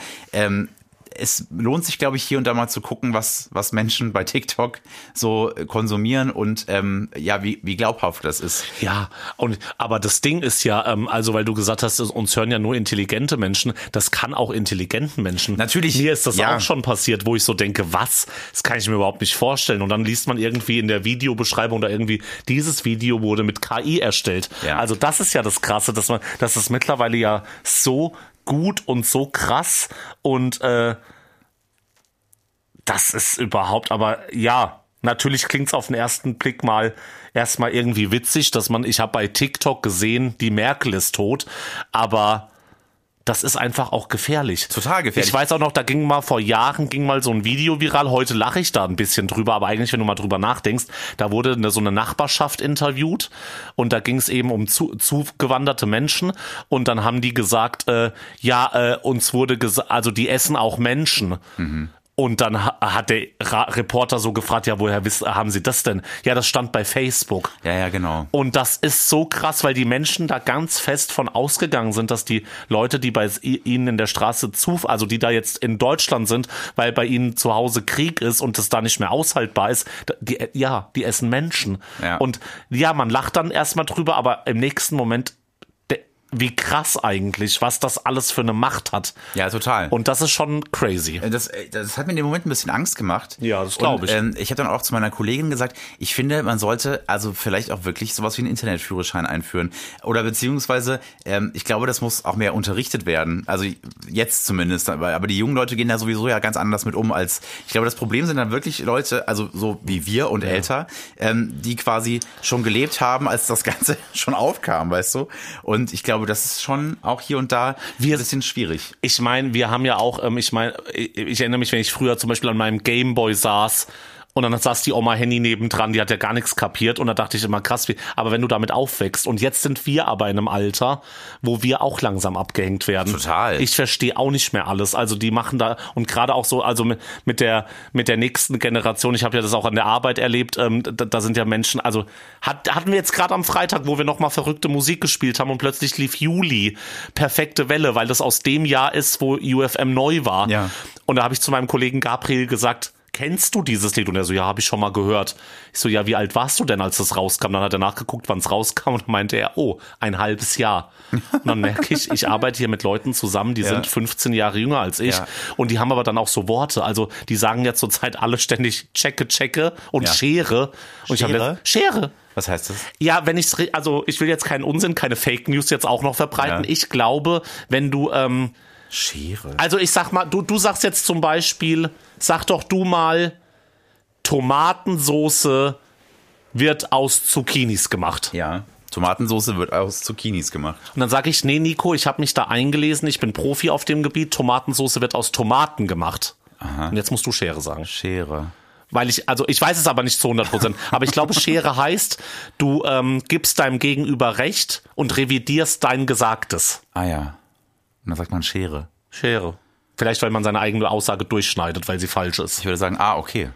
Speaker 1: Es lohnt sich, glaube ich, hier und da mal zu gucken, was Menschen bei TikTok so konsumieren und wie glaubhaft das ist.
Speaker 2: Ja, aber das Ding ist ja, also weil du gesagt hast, uns hören ja nur intelligente Menschen, das kann auch intelligenten Menschen.
Speaker 1: Natürlich.
Speaker 2: Mir ist das auch schon passiert, wo ich so denke, was? Das kann ich mir überhaupt nicht vorstellen. Und dann liest man irgendwie in der Videobeschreibung da irgendwie, dieses Video wurde mit KI erstellt. Ja. Also das ist ja das Krasse, dass es mittlerweile ja so gut und so krass und das ist überhaupt, aber ja, natürlich klingt's auf den ersten Blick erstmal irgendwie witzig, ich habe bei TikTok gesehen, die Merkel ist tot, aber das ist einfach auch gefährlich.
Speaker 1: Total gefährlich.
Speaker 2: Ich weiß auch noch, vor Jahren ging mal so ein Video viral, heute lache ich da ein bisschen drüber, aber eigentlich, wenn du mal drüber nachdenkst, da wurde so eine Nachbarschaft interviewt und da ging es eben um zugewanderte Menschen und dann haben die gesagt, uns wurde gesagt, also die essen auch Menschen. Mhm. Und dann hat der Reporter so gefragt, ja, woher haben Sie das denn? Ja, das stand bei Facebook.
Speaker 1: Ja, genau.
Speaker 2: Und das ist so krass, weil die Menschen da ganz fest von ausgegangen sind, dass die Leute, die bei ihnen in der Straße also die da jetzt in Deutschland sind, weil bei ihnen zu Hause Krieg ist und es da nicht mehr aushaltbar ist, die essen Menschen.
Speaker 1: Ja.
Speaker 2: Und ja, man lacht dann erstmal drüber, aber im nächsten Moment wie krass eigentlich, was das alles für eine Macht hat.
Speaker 1: Ja, total.
Speaker 2: Und das ist schon crazy.
Speaker 1: Das hat mir in dem Moment ein bisschen Angst gemacht.
Speaker 2: Ja, das glaube ich.
Speaker 1: Ich habe dann auch zu meiner Kollegin gesagt, ich finde, man sollte also vielleicht auch wirklich sowas wie einen Internetführerschein einführen. Oder beziehungsweise, ich glaube, das muss auch mehr unterrichtet werden. Also jetzt zumindest. Aber die jungen Leute gehen da sowieso ja ganz anders mit um als, ich glaube, das Problem sind dann wirklich Leute, also so wie wir und älter, die quasi schon gelebt haben, als das Ganze schon aufkam, weißt du? Und ich glaube, das ist schon auch hier und da ein bisschen schwierig.
Speaker 2: Ich meine, wir haben ja auch, ich erinnere mich, wenn ich früher zum Beispiel an meinem Gameboy saß und dann saß die Oma Henny nebendran, die hat ja gar nichts kapiert und da dachte ich immer, krass, aber wenn du damit aufwächst und jetzt sind wir aber in einem Alter, wo wir auch langsam abgehängt werden.
Speaker 1: Total.
Speaker 2: Ich verstehe auch nicht mehr alles, also die machen da und gerade auch so, also mit der nächsten Generation, ich habe ja das auch an der Arbeit erlebt, da sind ja Menschen, also hatten wir jetzt gerade am Freitag, wo wir nochmal verrückte Musik gespielt haben und plötzlich lief Juli, Perfekte Welle, weil das aus dem Jahr ist, wo UFM neu war.
Speaker 1: Ja.
Speaker 2: Und da habe ich zu meinem Kollegen Gabriel gesagt, kennst du dieses Lied? Und er so, ja, habe ich schon mal gehört. Ich so, ja, wie alt warst du denn, als das rauskam? Dann hat er nachgeguckt, wann es rauskam und meinte er, oh, ein halbes Jahr. Und dann merke ich arbeite hier mit Leuten zusammen, die sind 15 Jahre jünger als ich und die haben aber dann auch so Worte. Also die sagen ja zurzeit alle ständig Checke und Schere. Und
Speaker 1: Schere?
Speaker 2: Schere.
Speaker 1: Was heißt das?
Speaker 2: Ja, ich will jetzt keinen Unsinn, keine Fake News jetzt auch noch verbreiten.
Speaker 1: Ja.
Speaker 2: Ich glaube, wenn du
Speaker 1: Schere.
Speaker 2: Also ich sag mal, du sagst jetzt zum Beispiel, sag doch du mal, Tomatensoße wird aus Zucchinis gemacht.
Speaker 1: Ja, Tomatensoße wird aus Zucchinis gemacht.
Speaker 2: Und dann sage ich, nee Nico, ich habe mich da eingelesen, ich bin Profi auf dem Gebiet, Tomatensoße wird aus Tomaten gemacht.
Speaker 1: Aha.
Speaker 2: Und jetzt musst du Schere sagen.
Speaker 1: Schere.
Speaker 2: Weil ich weiß es aber nicht zu 100%, aber ich glaube, Schere heißt, du gibst deinem Gegenüber Recht und revidierst dein Gesagtes.
Speaker 1: Ah ja. Und dann sagt man Schere.
Speaker 2: Schere. Vielleicht, weil man seine eigene Aussage durchschneidet, weil sie falsch ist.
Speaker 1: Ich würde sagen, okay.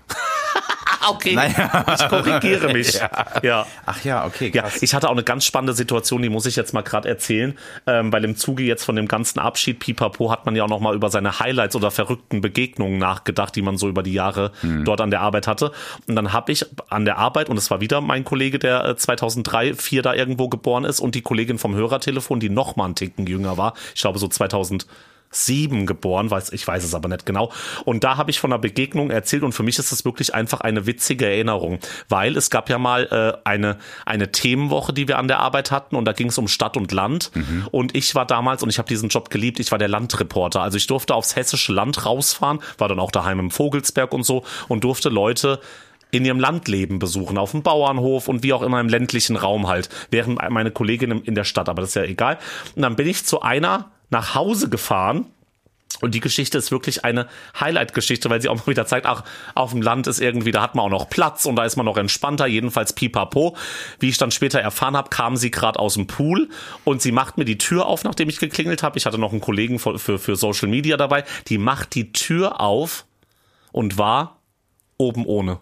Speaker 2: Okay, ich korrigiere mich. Ja.
Speaker 1: Ach ja, okay,
Speaker 2: krass. Ja, ich hatte auch eine ganz spannende Situation, die muss ich jetzt mal gerade erzählen. Bei dem Zuge jetzt von dem ganzen Abschied, Pipapo, hat man ja auch noch mal über seine Highlights oder verrückten Begegnungen nachgedacht, die man so über die Jahre dort an der Arbeit hatte. Und dann habe ich an der Arbeit, und es war wieder mein Kollege, der 2003/4 da irgendwo geboren ist, und die Kollegin vom Hörertelefon, die noch mal einen Ticken jünger war. Ich glaube so 2007 geboren, ich weiß es aber nicht genau. Und da habe ich von einer Begegnung erzählt und für mich ist das wirklich einfach eine witzige Erinnerung, weil es gab ja mal eine Themenwoche, die wir an der Arbeit hatten und da ging es um Stadt und Land und ich war damals, und ich habe diesen Job geliebt, ich war der Landreporter, also ich durfte aufs hessische Land rausfahren, war dann auch daheim im Vogelsberg und so und durfte Leute in ihrem Landleben besuchen, auf dem Bauernhof und wie auch immer im ländlichen Raum halt, während meine Kollegin in der Stadt, aber das ist ja egal. Und dann bin ich zu einer nach Hause gefahren und die Geschichte ist wirklich eine Highlight-Geschichte, weil sie auch mal wieder zeigt, ach, auf dem Land ist irgendwie, da hat man auch noch Platz und da ist man noch entspannter, jedenfalls pipapo. Wie ich dann später erfahren habe, kam sie gerade aus dem Pool und sie macht mir die Tür auf, nachdem ich geklingelt habe. Ich hatte noch einen Kollegen für Social Media dabei, die macht die Tür auf und war oben ohne.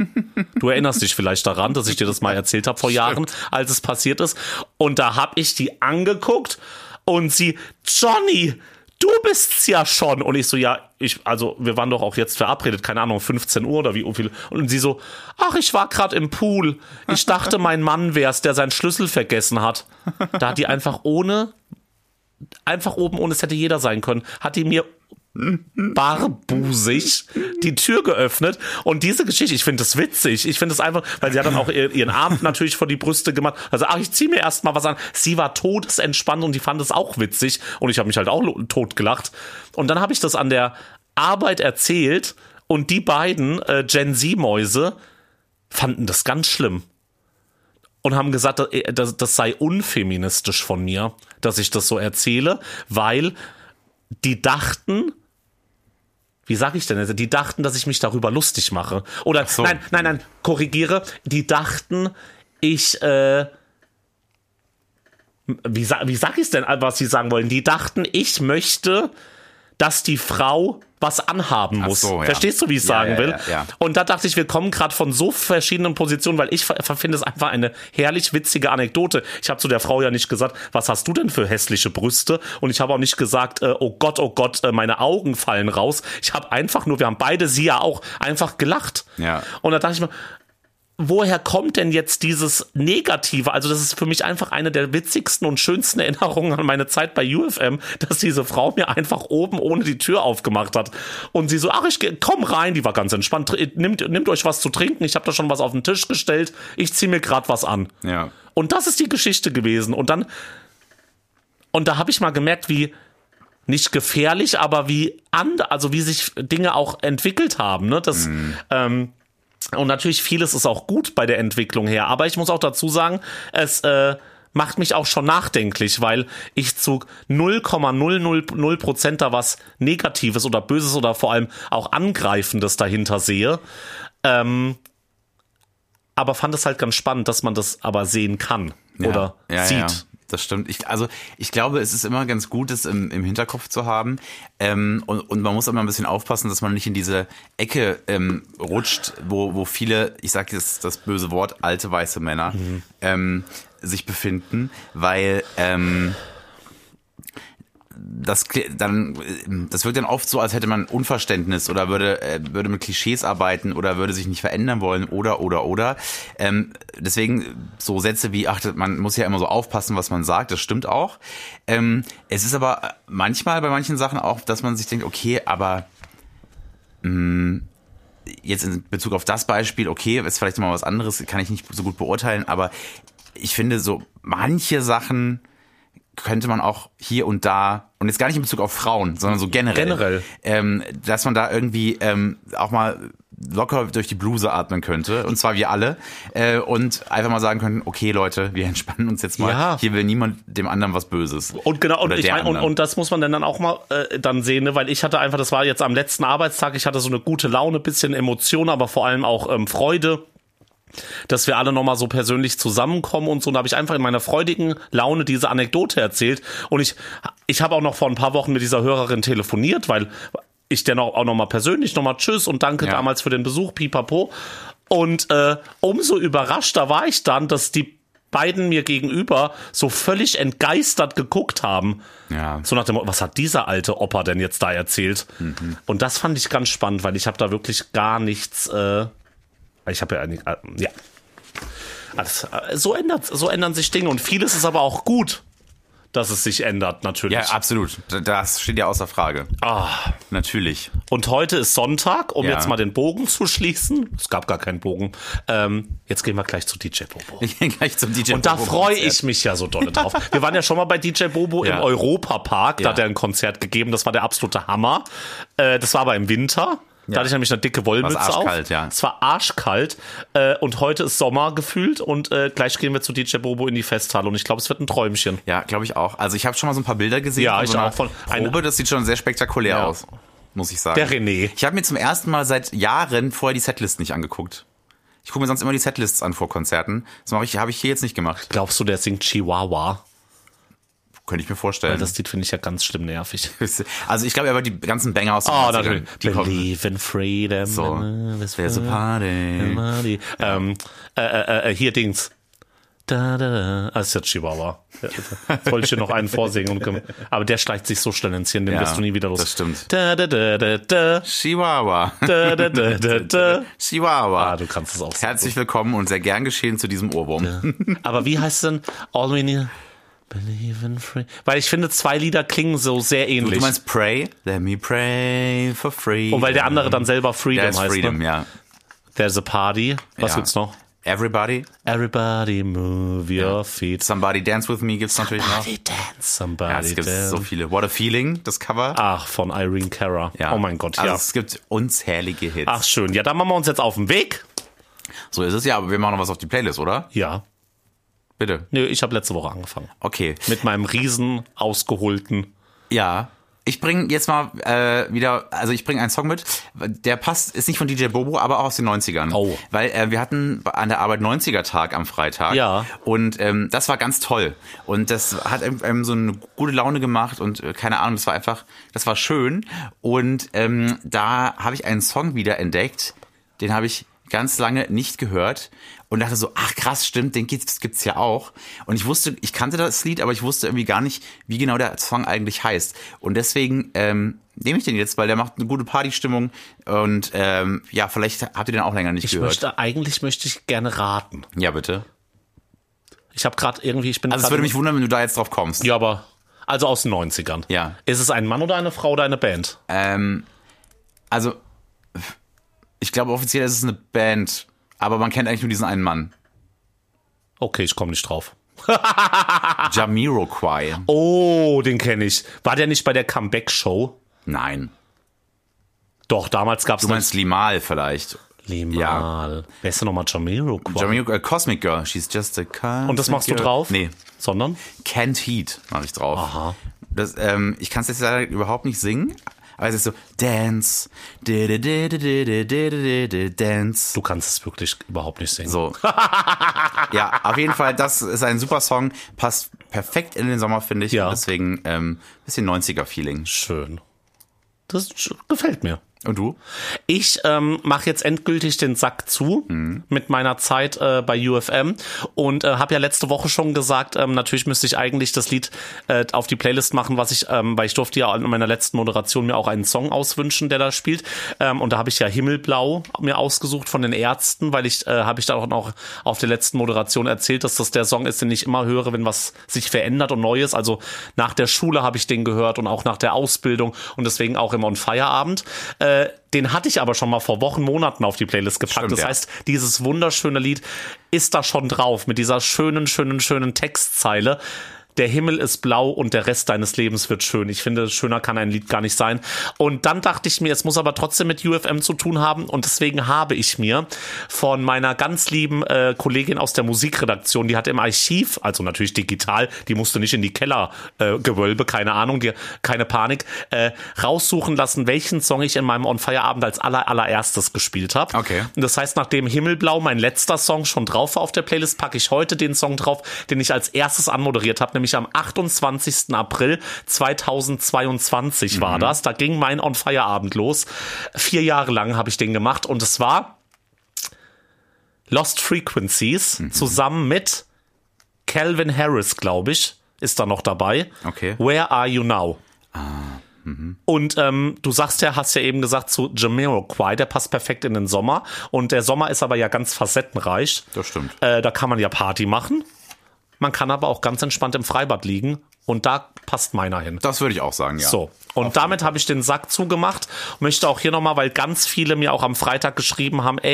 Speaker 2: Du erinnerst dich vielleicht daran, dass ich dir das mal erzählt habe vor Jahren, als es passiert ist. Und da habe ich die angeguckt und sie, Johnny, du bist's ja schon. Und ich so, ja, wir waren doch auch jetzt verabredet, keine Ahnung, 15 Uhr oder wie viel. Und sie so, ach, ich war gerade im Pool. Ich dachte, mein Mann wär's, der seinen Schlüssel vergessen hat. Da hat die einfach oben ohne, es hätte jeder sein können, hat die mir barbusig die Tür geöffnet und diese Geschichte, ich finde das witzig, ich finde es einfach, weil sie hat dann auch ihren Arm natürlich vor die Brüste gemacht, also ach, ich ziehe mir erst mal was an, sie war todesentspannt und die fand es auch witzig und ich habe mich halt auch totgelacht und dann habe ich das an der Arbeit erzählt und die beiden Gen Z-Mäuse fanden das ganz schlimm und haben gesagt, das sei unfeministisch von mir, dass ich das so erzähle, weil die dachten, wie sage ich denn? Die dachten, dass ich mich darüber lustig mache. Oder so. Nein, korrigiere. Die dachten, wie sag ich es denn, was sie sagen wollen? Die dachten, ich möchte, dass die Frau was anhaben muss.
Speaker 1: So, ja.
Speaker 2: Verstehst du, wie ich sagen will?
Speaker 1: Ja.
Speaker 2: Und da dachte ich, wir kommen gerade von so verschiedenen Positionen, weil ich finde es einfach eine herrlich witzige Anekdote. Ich habe zu der Frau ja nicht gesagt, was hast du denn für hässliche Brüste? Und ich habe auch nicht gesagt, oh Gott, meine Augen fallen raus. Ich habe einfach nur, wir haben beide, sie ja auch, einfach gelacht.
Speaker 1: Ja.
Speaker 2: Und da dachte ich mir, woher kommt denn jetzt dieses Negative? Also das ist für mich einfach eine der witzigsten und schönsten Erinnerungen an meine Zeit bei UFM, dass diese Frau mir einfach oben ohne die Tür aufgemacht hat. Und sie so, komm rein, die war ganz entspannt, nehmt euch was zu trinken, ich habe da schon was auf den Tisch gestellt, ich ziehe mir gerade was an.
Speaker 1: Ja.
Speaker 2: Und das ist die Geschichte gewesen. Und da habe ich mal gemerkt, wie nicht gefährlich, aber wie sich Dinge auch entwickelt haben. Ne? Und natürlich vieles ist auch gut bei der Entwicklung her, aber ich muss auch dazu sagen, es macht mich auch schon nachdenklich, weil ich zu 0,000% da was Negatives oder Böses oder vor allem auch Angreifendes dahinter sehe. Aber fand es halt ganz spannend, dass man das aber sehen kann oder sieht. Ja.
Speaker 1: Das stimmt. Ich glaube, es ist immer ganz gut, es im Hinterkopf zu haben. Und man muss immer ein bisschen aufpassen, dass man nicht in diese Ecke rutscht, wo viele, ich sage jetzt das böse Wort, alte weiße Männer sich befinden, weil das wirkt dann oft so, als hätte man Unverständnis oder würde mit Klischees arbeiten oder würde sich nicht verändern wollen oder. Deswegen so Sätze wie, man muss ja immer so aufpassen, was man sagt, das stimmt auch. Es ist aber manchmal bei manchen Sachen auch, dass man sich denkt, okay, aber jetzt in Bezug auf das Beispiel, okay, ist vielleicht mal was anderes, kann ich nicht so gut beurteilen, aber ich finde so manche Sachen könnte man auch hier und da, und jetzt gar nicht in Bezug auf Frauen, sondern so generell. Dass man da irgendwie auch mal locker durch die Bluse atmen könnte, und zwar wir alle, und einfach mal sagen können, okay Leute, wir entspannen uns jetzt mal, hier will niemand dem anderen was Böses.
Speaker 2: Und genau, und das muss man dann auch mal dann sehen, ne? Weil ich hatte einfach, das war jetzt am letzten Arbeitstag, ich hatte so eine gute Laune, bisschen Emotion, aber vor allem auch Freude, dass wir alle nochmal so persönlich zusammenkommen und so. Und da habe ich einfach in meiner freudigen Laune diese Anekdote erzählt. Und ich habe auch noch vor ein paar Wochen mit dieser Hörerin telefoniert, weil ich dann auch nochmal persönlich nochmal tschüss und danke damals für den Besuch, pipapo. Und umso überraschter war ich dann, dass die beiden mir gegenüber so völlig entgeistert geguckt haben. Ja. So nach dem Motto, was hat dieser alte Opa denn jetzt da erzählt? Mhm. Und das fand ich ganz spannend, weil ich habe da wirklich gar nichts... Ich habe so ändern sich Dinge, und vieles ist aber auch gut, dass es sich ändert, natürlich.
Speaker 1: Ja, absolut. Das steht ja außer Frage. Natürlich.
Speaker 2: Und heute ist Sonntag, um jetzt mal den Bogen zu schließen. Es gab gar keinen Bogen. Jetzt gehen wir gleich zu DJ Bobo.
Speaker 1: Wir gehen gleich zum DJ Bobo.
Speaker 2: Und da freue ich mich ja so dolle drauf. Wir waren ja schon mal bei DJ Bobo im Europapark. Da hat er ein Konzert gegeben. Das war der absolute Hammer. Das war aber im Winter. Da hatte ich nämlich eine dicke Wollmütze auf. Es war arschkalt. Und heute ist Sommer gefühlt. Und gleich gehen wir zu DJ Bobo in die Festhalle. Und ich glaube, es wird ein Träumchen.
Speaker 1: Ja, glaube ich auch. Also ich habe schon mal so ein paar Bilder gesehen.
Speaker 2: Ja, ich auch.
Speaker 1: Von Probe, das sieht schon sehr spektakulär aus, muss ich sagen.
Speaker 2: Der René.
Speaker 1: Ich habe mir zum ersten Mal seit Jahren vorher die Setlist nicht angeguckt. Ich gucke mir sonst immer die Setlists an vor Konzerten. Das habe ich hier jetzt nicht gemacht.
Speaker 2: Glaubst du, der singt Chihuahua?
Speaker 1: Könnte ich mir vorstellen.
Speaker 2: Weil das Lied finde ich ja ganz schlimm nervig.
Speaker 1: Also ich glaube aber die ganzen Banger aus dem
Speaker 2: natürlich. Believe in freedom.
Speaker 1: So. There's a party.
Speaker 2: Hier Dings. Das ist ja Chihuahua. Jetzt wollte ich dir noch einen vorsingen. Aber der schleicht sich so schnell ins Hirn, den wirst du nie wieder los.
Speaker 1: Das stimmt.
Speaker 2: Chihuahua.
Speaker 1: Chihuahua.
Speaker 2: Du kannst es auch.
Speaker 1: Herzlich willkommen und sehr gern geschehen zu diesem Ohrwurm.
Speaker 2: Aber wie heißt es denn? All we need... Believe in free. Weil ich finde, 2 Lieder klingen so sehr ähnlich.
Speaker 1: Du meinst Pray? Let me pray for freedom.
Speaker 2: Und weil der andere dann selber Freedom heißt.
Speaker 1: Freedom,
Speaker 2: ne?
Speaker 1: Ja.
Speaker 2: There's a party. Was gibt's noch?
Speaker 1: Everybody
Speaker 2: move your feet.
Speaker 1: Somebody Dance With Me gibt's natürlich noch.
Speaker 2: Somebody
Speaker 1: es gibt so viele. What a Feeling, das Cover.
Speaker 2: Ach, von Irene Cara.
Speaker 1: Ja.
Speaker 2: Oh mein Gott,
Speaker 1: also es gibt unzählige Hits.
Speaker 2: Ach schön. Ja, dann machen wir uns jetzt auf den Weg.
Speaker 1: So ist es ja, aber wir machen noch was auf die Playlist, oder?
Speaker 2: Ja.
Speaker 1: Bitte.
Speaker 2: Nö, ich habe letzte Woche angefangen.
Speaker 1: Okay.
Speaker 2: Mit meinem riesen ausgeholten.
Speaker 1: Ja. Ich bringe jetzt mal ich bringe einen Song mit, der ist nicht von DJ Bobo, aber auch aus den 90ern.
Speaker 2: Oh.
Speaker 1: Weil wir hatten an der Arbeit 90er-Tag am Freitag.
Speaker 2: Ja.
Speaker 1: Und das war ganz toll. Und das hat einem so eine gute Laune gemacht und keine Ahnung, das war schön. Und da habe ich einen Song wieder entdeckt, den habe ich ganz lange nicht gehört und dachte so, ach krass, stimmt, den gibt's ja auch. Und ich kannte das Lied, aber ich wusste irgendwie gar nicht, wie genau der Song eigentlich heißt. Und deswegen nehme ich den jetzt, weil der macht eine gute Partystimmung und vielleicht habt ihr den auch länger nicht gehört.
Speaker 2: Eigentlich möchte ich gerne raten.
Speaker 1: Ja, bitte.
Speaker 2: Ich habe gerade irgendwie,
Speaker 1: es würde mich wundern, wenn du da jetzt drauf kommst.
Speaker 2: Ja, aber also aus den 90ern.
Speaker 1: Ja.
Speaker 2: Ist es ein Mann oder eine Frau oder eine Band?
Speaker 1: Ich glaube, offiziell ist es eine Band, aber man kennt eigentlich nur diesen einen Mann.
Speaker 2: Okay, ich komme nicht drauf.
Speaker 1: Jamiroquai.
Speaker 2: Oh, den kenne ich. War der nicht bei der Comeback-Show?
Speaker 1: Nein.
Speaker 2: Doch, damals gab's.
Speaker 1: Du meinst Limahl vielleicht.
Speaker 2: Limahl.
Speaker 1: Ja.
Speaker 2: Wer ist denn nochmal Jamiroquai?
Speaker 1: Cosmic Girl. She's just a Cosmic
Speaker 2: Und das machst du
Speaker 1: Girl.
Speaker 2: drauf?
Speaker 1: Nee.
Speaker 2: Sondern?
Speaker 1: Can't Heat mache ich drauf.
Speaker 2: Aha.
Speaker 1: Ich kann es jetzt leider überhaupt nicht singen. Aber es ist so, Dance, Dance.
Speaker 2: Du kannst es wirklich überhaupt nicht singen.
Speaker 1: So. Ja, auf jeden Fall, das ist ein super Song. Passt perfekt in den Sommer, finde ich.
Speaker 2: Ja.
Speaker 1: Und deswegen bisschen 90er-Feeling.
Speaker 2: Schön. Das gefällt mir.
Speaker 1: Und du?
Speaker 2: Ich mache jetzt endgültig den Sack zu mit meiner Zeit bei UFM und habe ja letzte Woche schon gesagt, natürlich müsste ich eigentlich das Lied auf die Playlist machen, was ich, weil ich durfte ja in meiner letzten Moderation mir auch einen Song auswünschen, der da spielt. Und da habe ich ja Himmelblau mir ausgesucht von den Ärzten, weil habe ich da auch noch auf der letzten Moderation erzählt, dass das der Song ist, den ich immer höre, wenn was sich verändert und neu ist. Also nach der Schule habe ich den gehört und auch nach der Ausbildung und deswegen auch immer On Feierabend. Den hatte ich aber schon mal vor Wochen, Monaten auf die Playlist gepackt.
Speaker 1: Stimmt,
Speaker 2: das heißt, dieses wunderschöne Lied ist da schon drauf mit dieser schönen Textzeile. Der Himmel ist blau und der Rest deines Lebens wird schön. Ich finde, schöner kann ein Lied gar nicht sein. Und dann dachte ich mir, es muss aber trotzdem mit UFM zu tun haben. Und deswegen habe ich mir von meiner ganz lieben Kollegin aus der Musikredaktion, die hat im Archiv, also natürlich digital, die musste nicht in die Kellergewölbe, keine Ahnung, keine Panik, raussuchen lassen, welchen Song ich in meinem On-Fire-Abend als allererstes gespielt habe.
Speaker 1: Okay.
Speaker 2: Und das heißt, nachdem Himmelblau mein letzter Song schon drauf war auf der Playlist, packe ich heute den Song drauf, den ich als erstes anmoderiert habe, nämlich am 28. April 2022 war das. Da ging mein On-Fire-Abend los. 4 Jahre lang habe ich den gemacht und es war Lost Frequencies zusammen mit Calvin Harris, glaube ich, ist da noch dabei.
Speaker 1: Okay.
Speaker 2: Where Are You Now? Und du hast ja eben gesagt zu Jamiroquai, der passt perfekt in den Sommer. Und der Sommer ist aber ja ganz facettenreich.
Speaker 1: Das stimmt.
Speaker 2: Da kann man ja Party machen. Man kann aber auch ganz entspannt im Freibad liegen und da passt meiner hin.
Speaker 1: Das würde ich auch sagen, ja.
Speaker 2: So, und damit habe ich den Sack zugemacht. Möchte auch hier nochmal, weil ganz viele mir auch am Freitag geschrieben haben,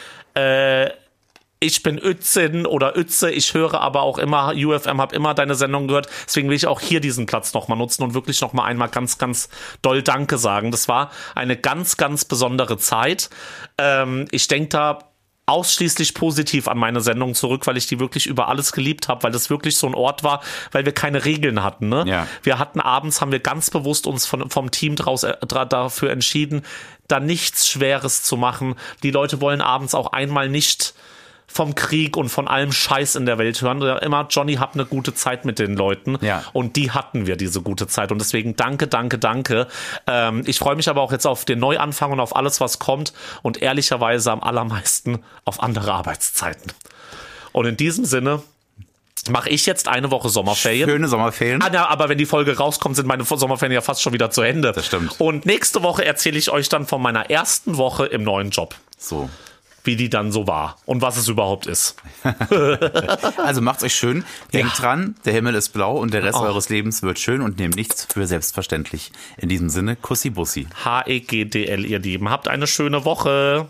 Speaker 2: ich bin Utzin oder Uetze, ich höre aber auch immer UFM, habe immer deine Sendung gehört. Deswegen will ich auch hier diesen Platz nochmal nutzen und wirklich nochmal einmal ganz, ganz doll Danke sagen. Das war eine ganz, ganz besondere Zeit. Ich denke da ausschließlich positiv an meine Sendung zurück, weil ich die wirklich über alles geliebt habe, weil das wirklich so ein Ort war, weil wir keine Regeln hatten. Ne?
Speaker 1: Ja.
Speaker 2: Wir hatten abends, haben wir ganz bewusst uns vom Team dafür entschieden, da nichts Schweres zu machen. Die Leute wollen abends auch einmal nicht vom Krieg und von allem Scheiß in der Welt hören. Immer, Johnny, hab eine gute Zeit mit den Leuten.
Speaker 1: Ja.
Speaker 2: Und die hatten wir, diese gute Zeit. Und deswegen danke. Ich freue mich aber auch jetzt auf den Neuanfang und auf alles, was kommt. Und ehrlicherweise am allermeisten auf andere Arbeitszeiten. Und in diesem Sinne mache ich jetzt eine Woche Sommerferien.
Speaker 1: Schöne Sommerferien.
Speaker 2: Aber wenn die Folge rauskommt, sind meine Sommerferien ja fast schon wieder zu Ende.
Speaker 1: Das stimmt.
Speaker 2: Und nächste Woche erzähle ich euch dann von meiner ersten Woche im neuen Job.
Speaker 1: So.
Speaker 2: Wie die dann so war und was es überhaupt ist.
Speaker 1: Also macht's euch schön. Denkt dran, der Himmel ist blau und der Rest eures Lebens wird schön und nehmt nichts für selbstverständlich. In diesem Sinne, Kussi Bussi.
Speaker 2: HEGDL, ihr Lieben. Habt eine schöne Woche.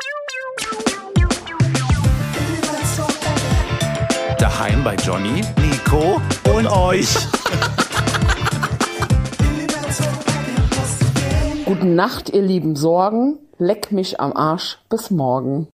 Speaker 1: Daheim bei Johnny,
Speaker 2: Nico und euch.
Speaker 4: Gute Nacht, ihr lieben Sorgen. Leck mich am Arsch. Bis morgen.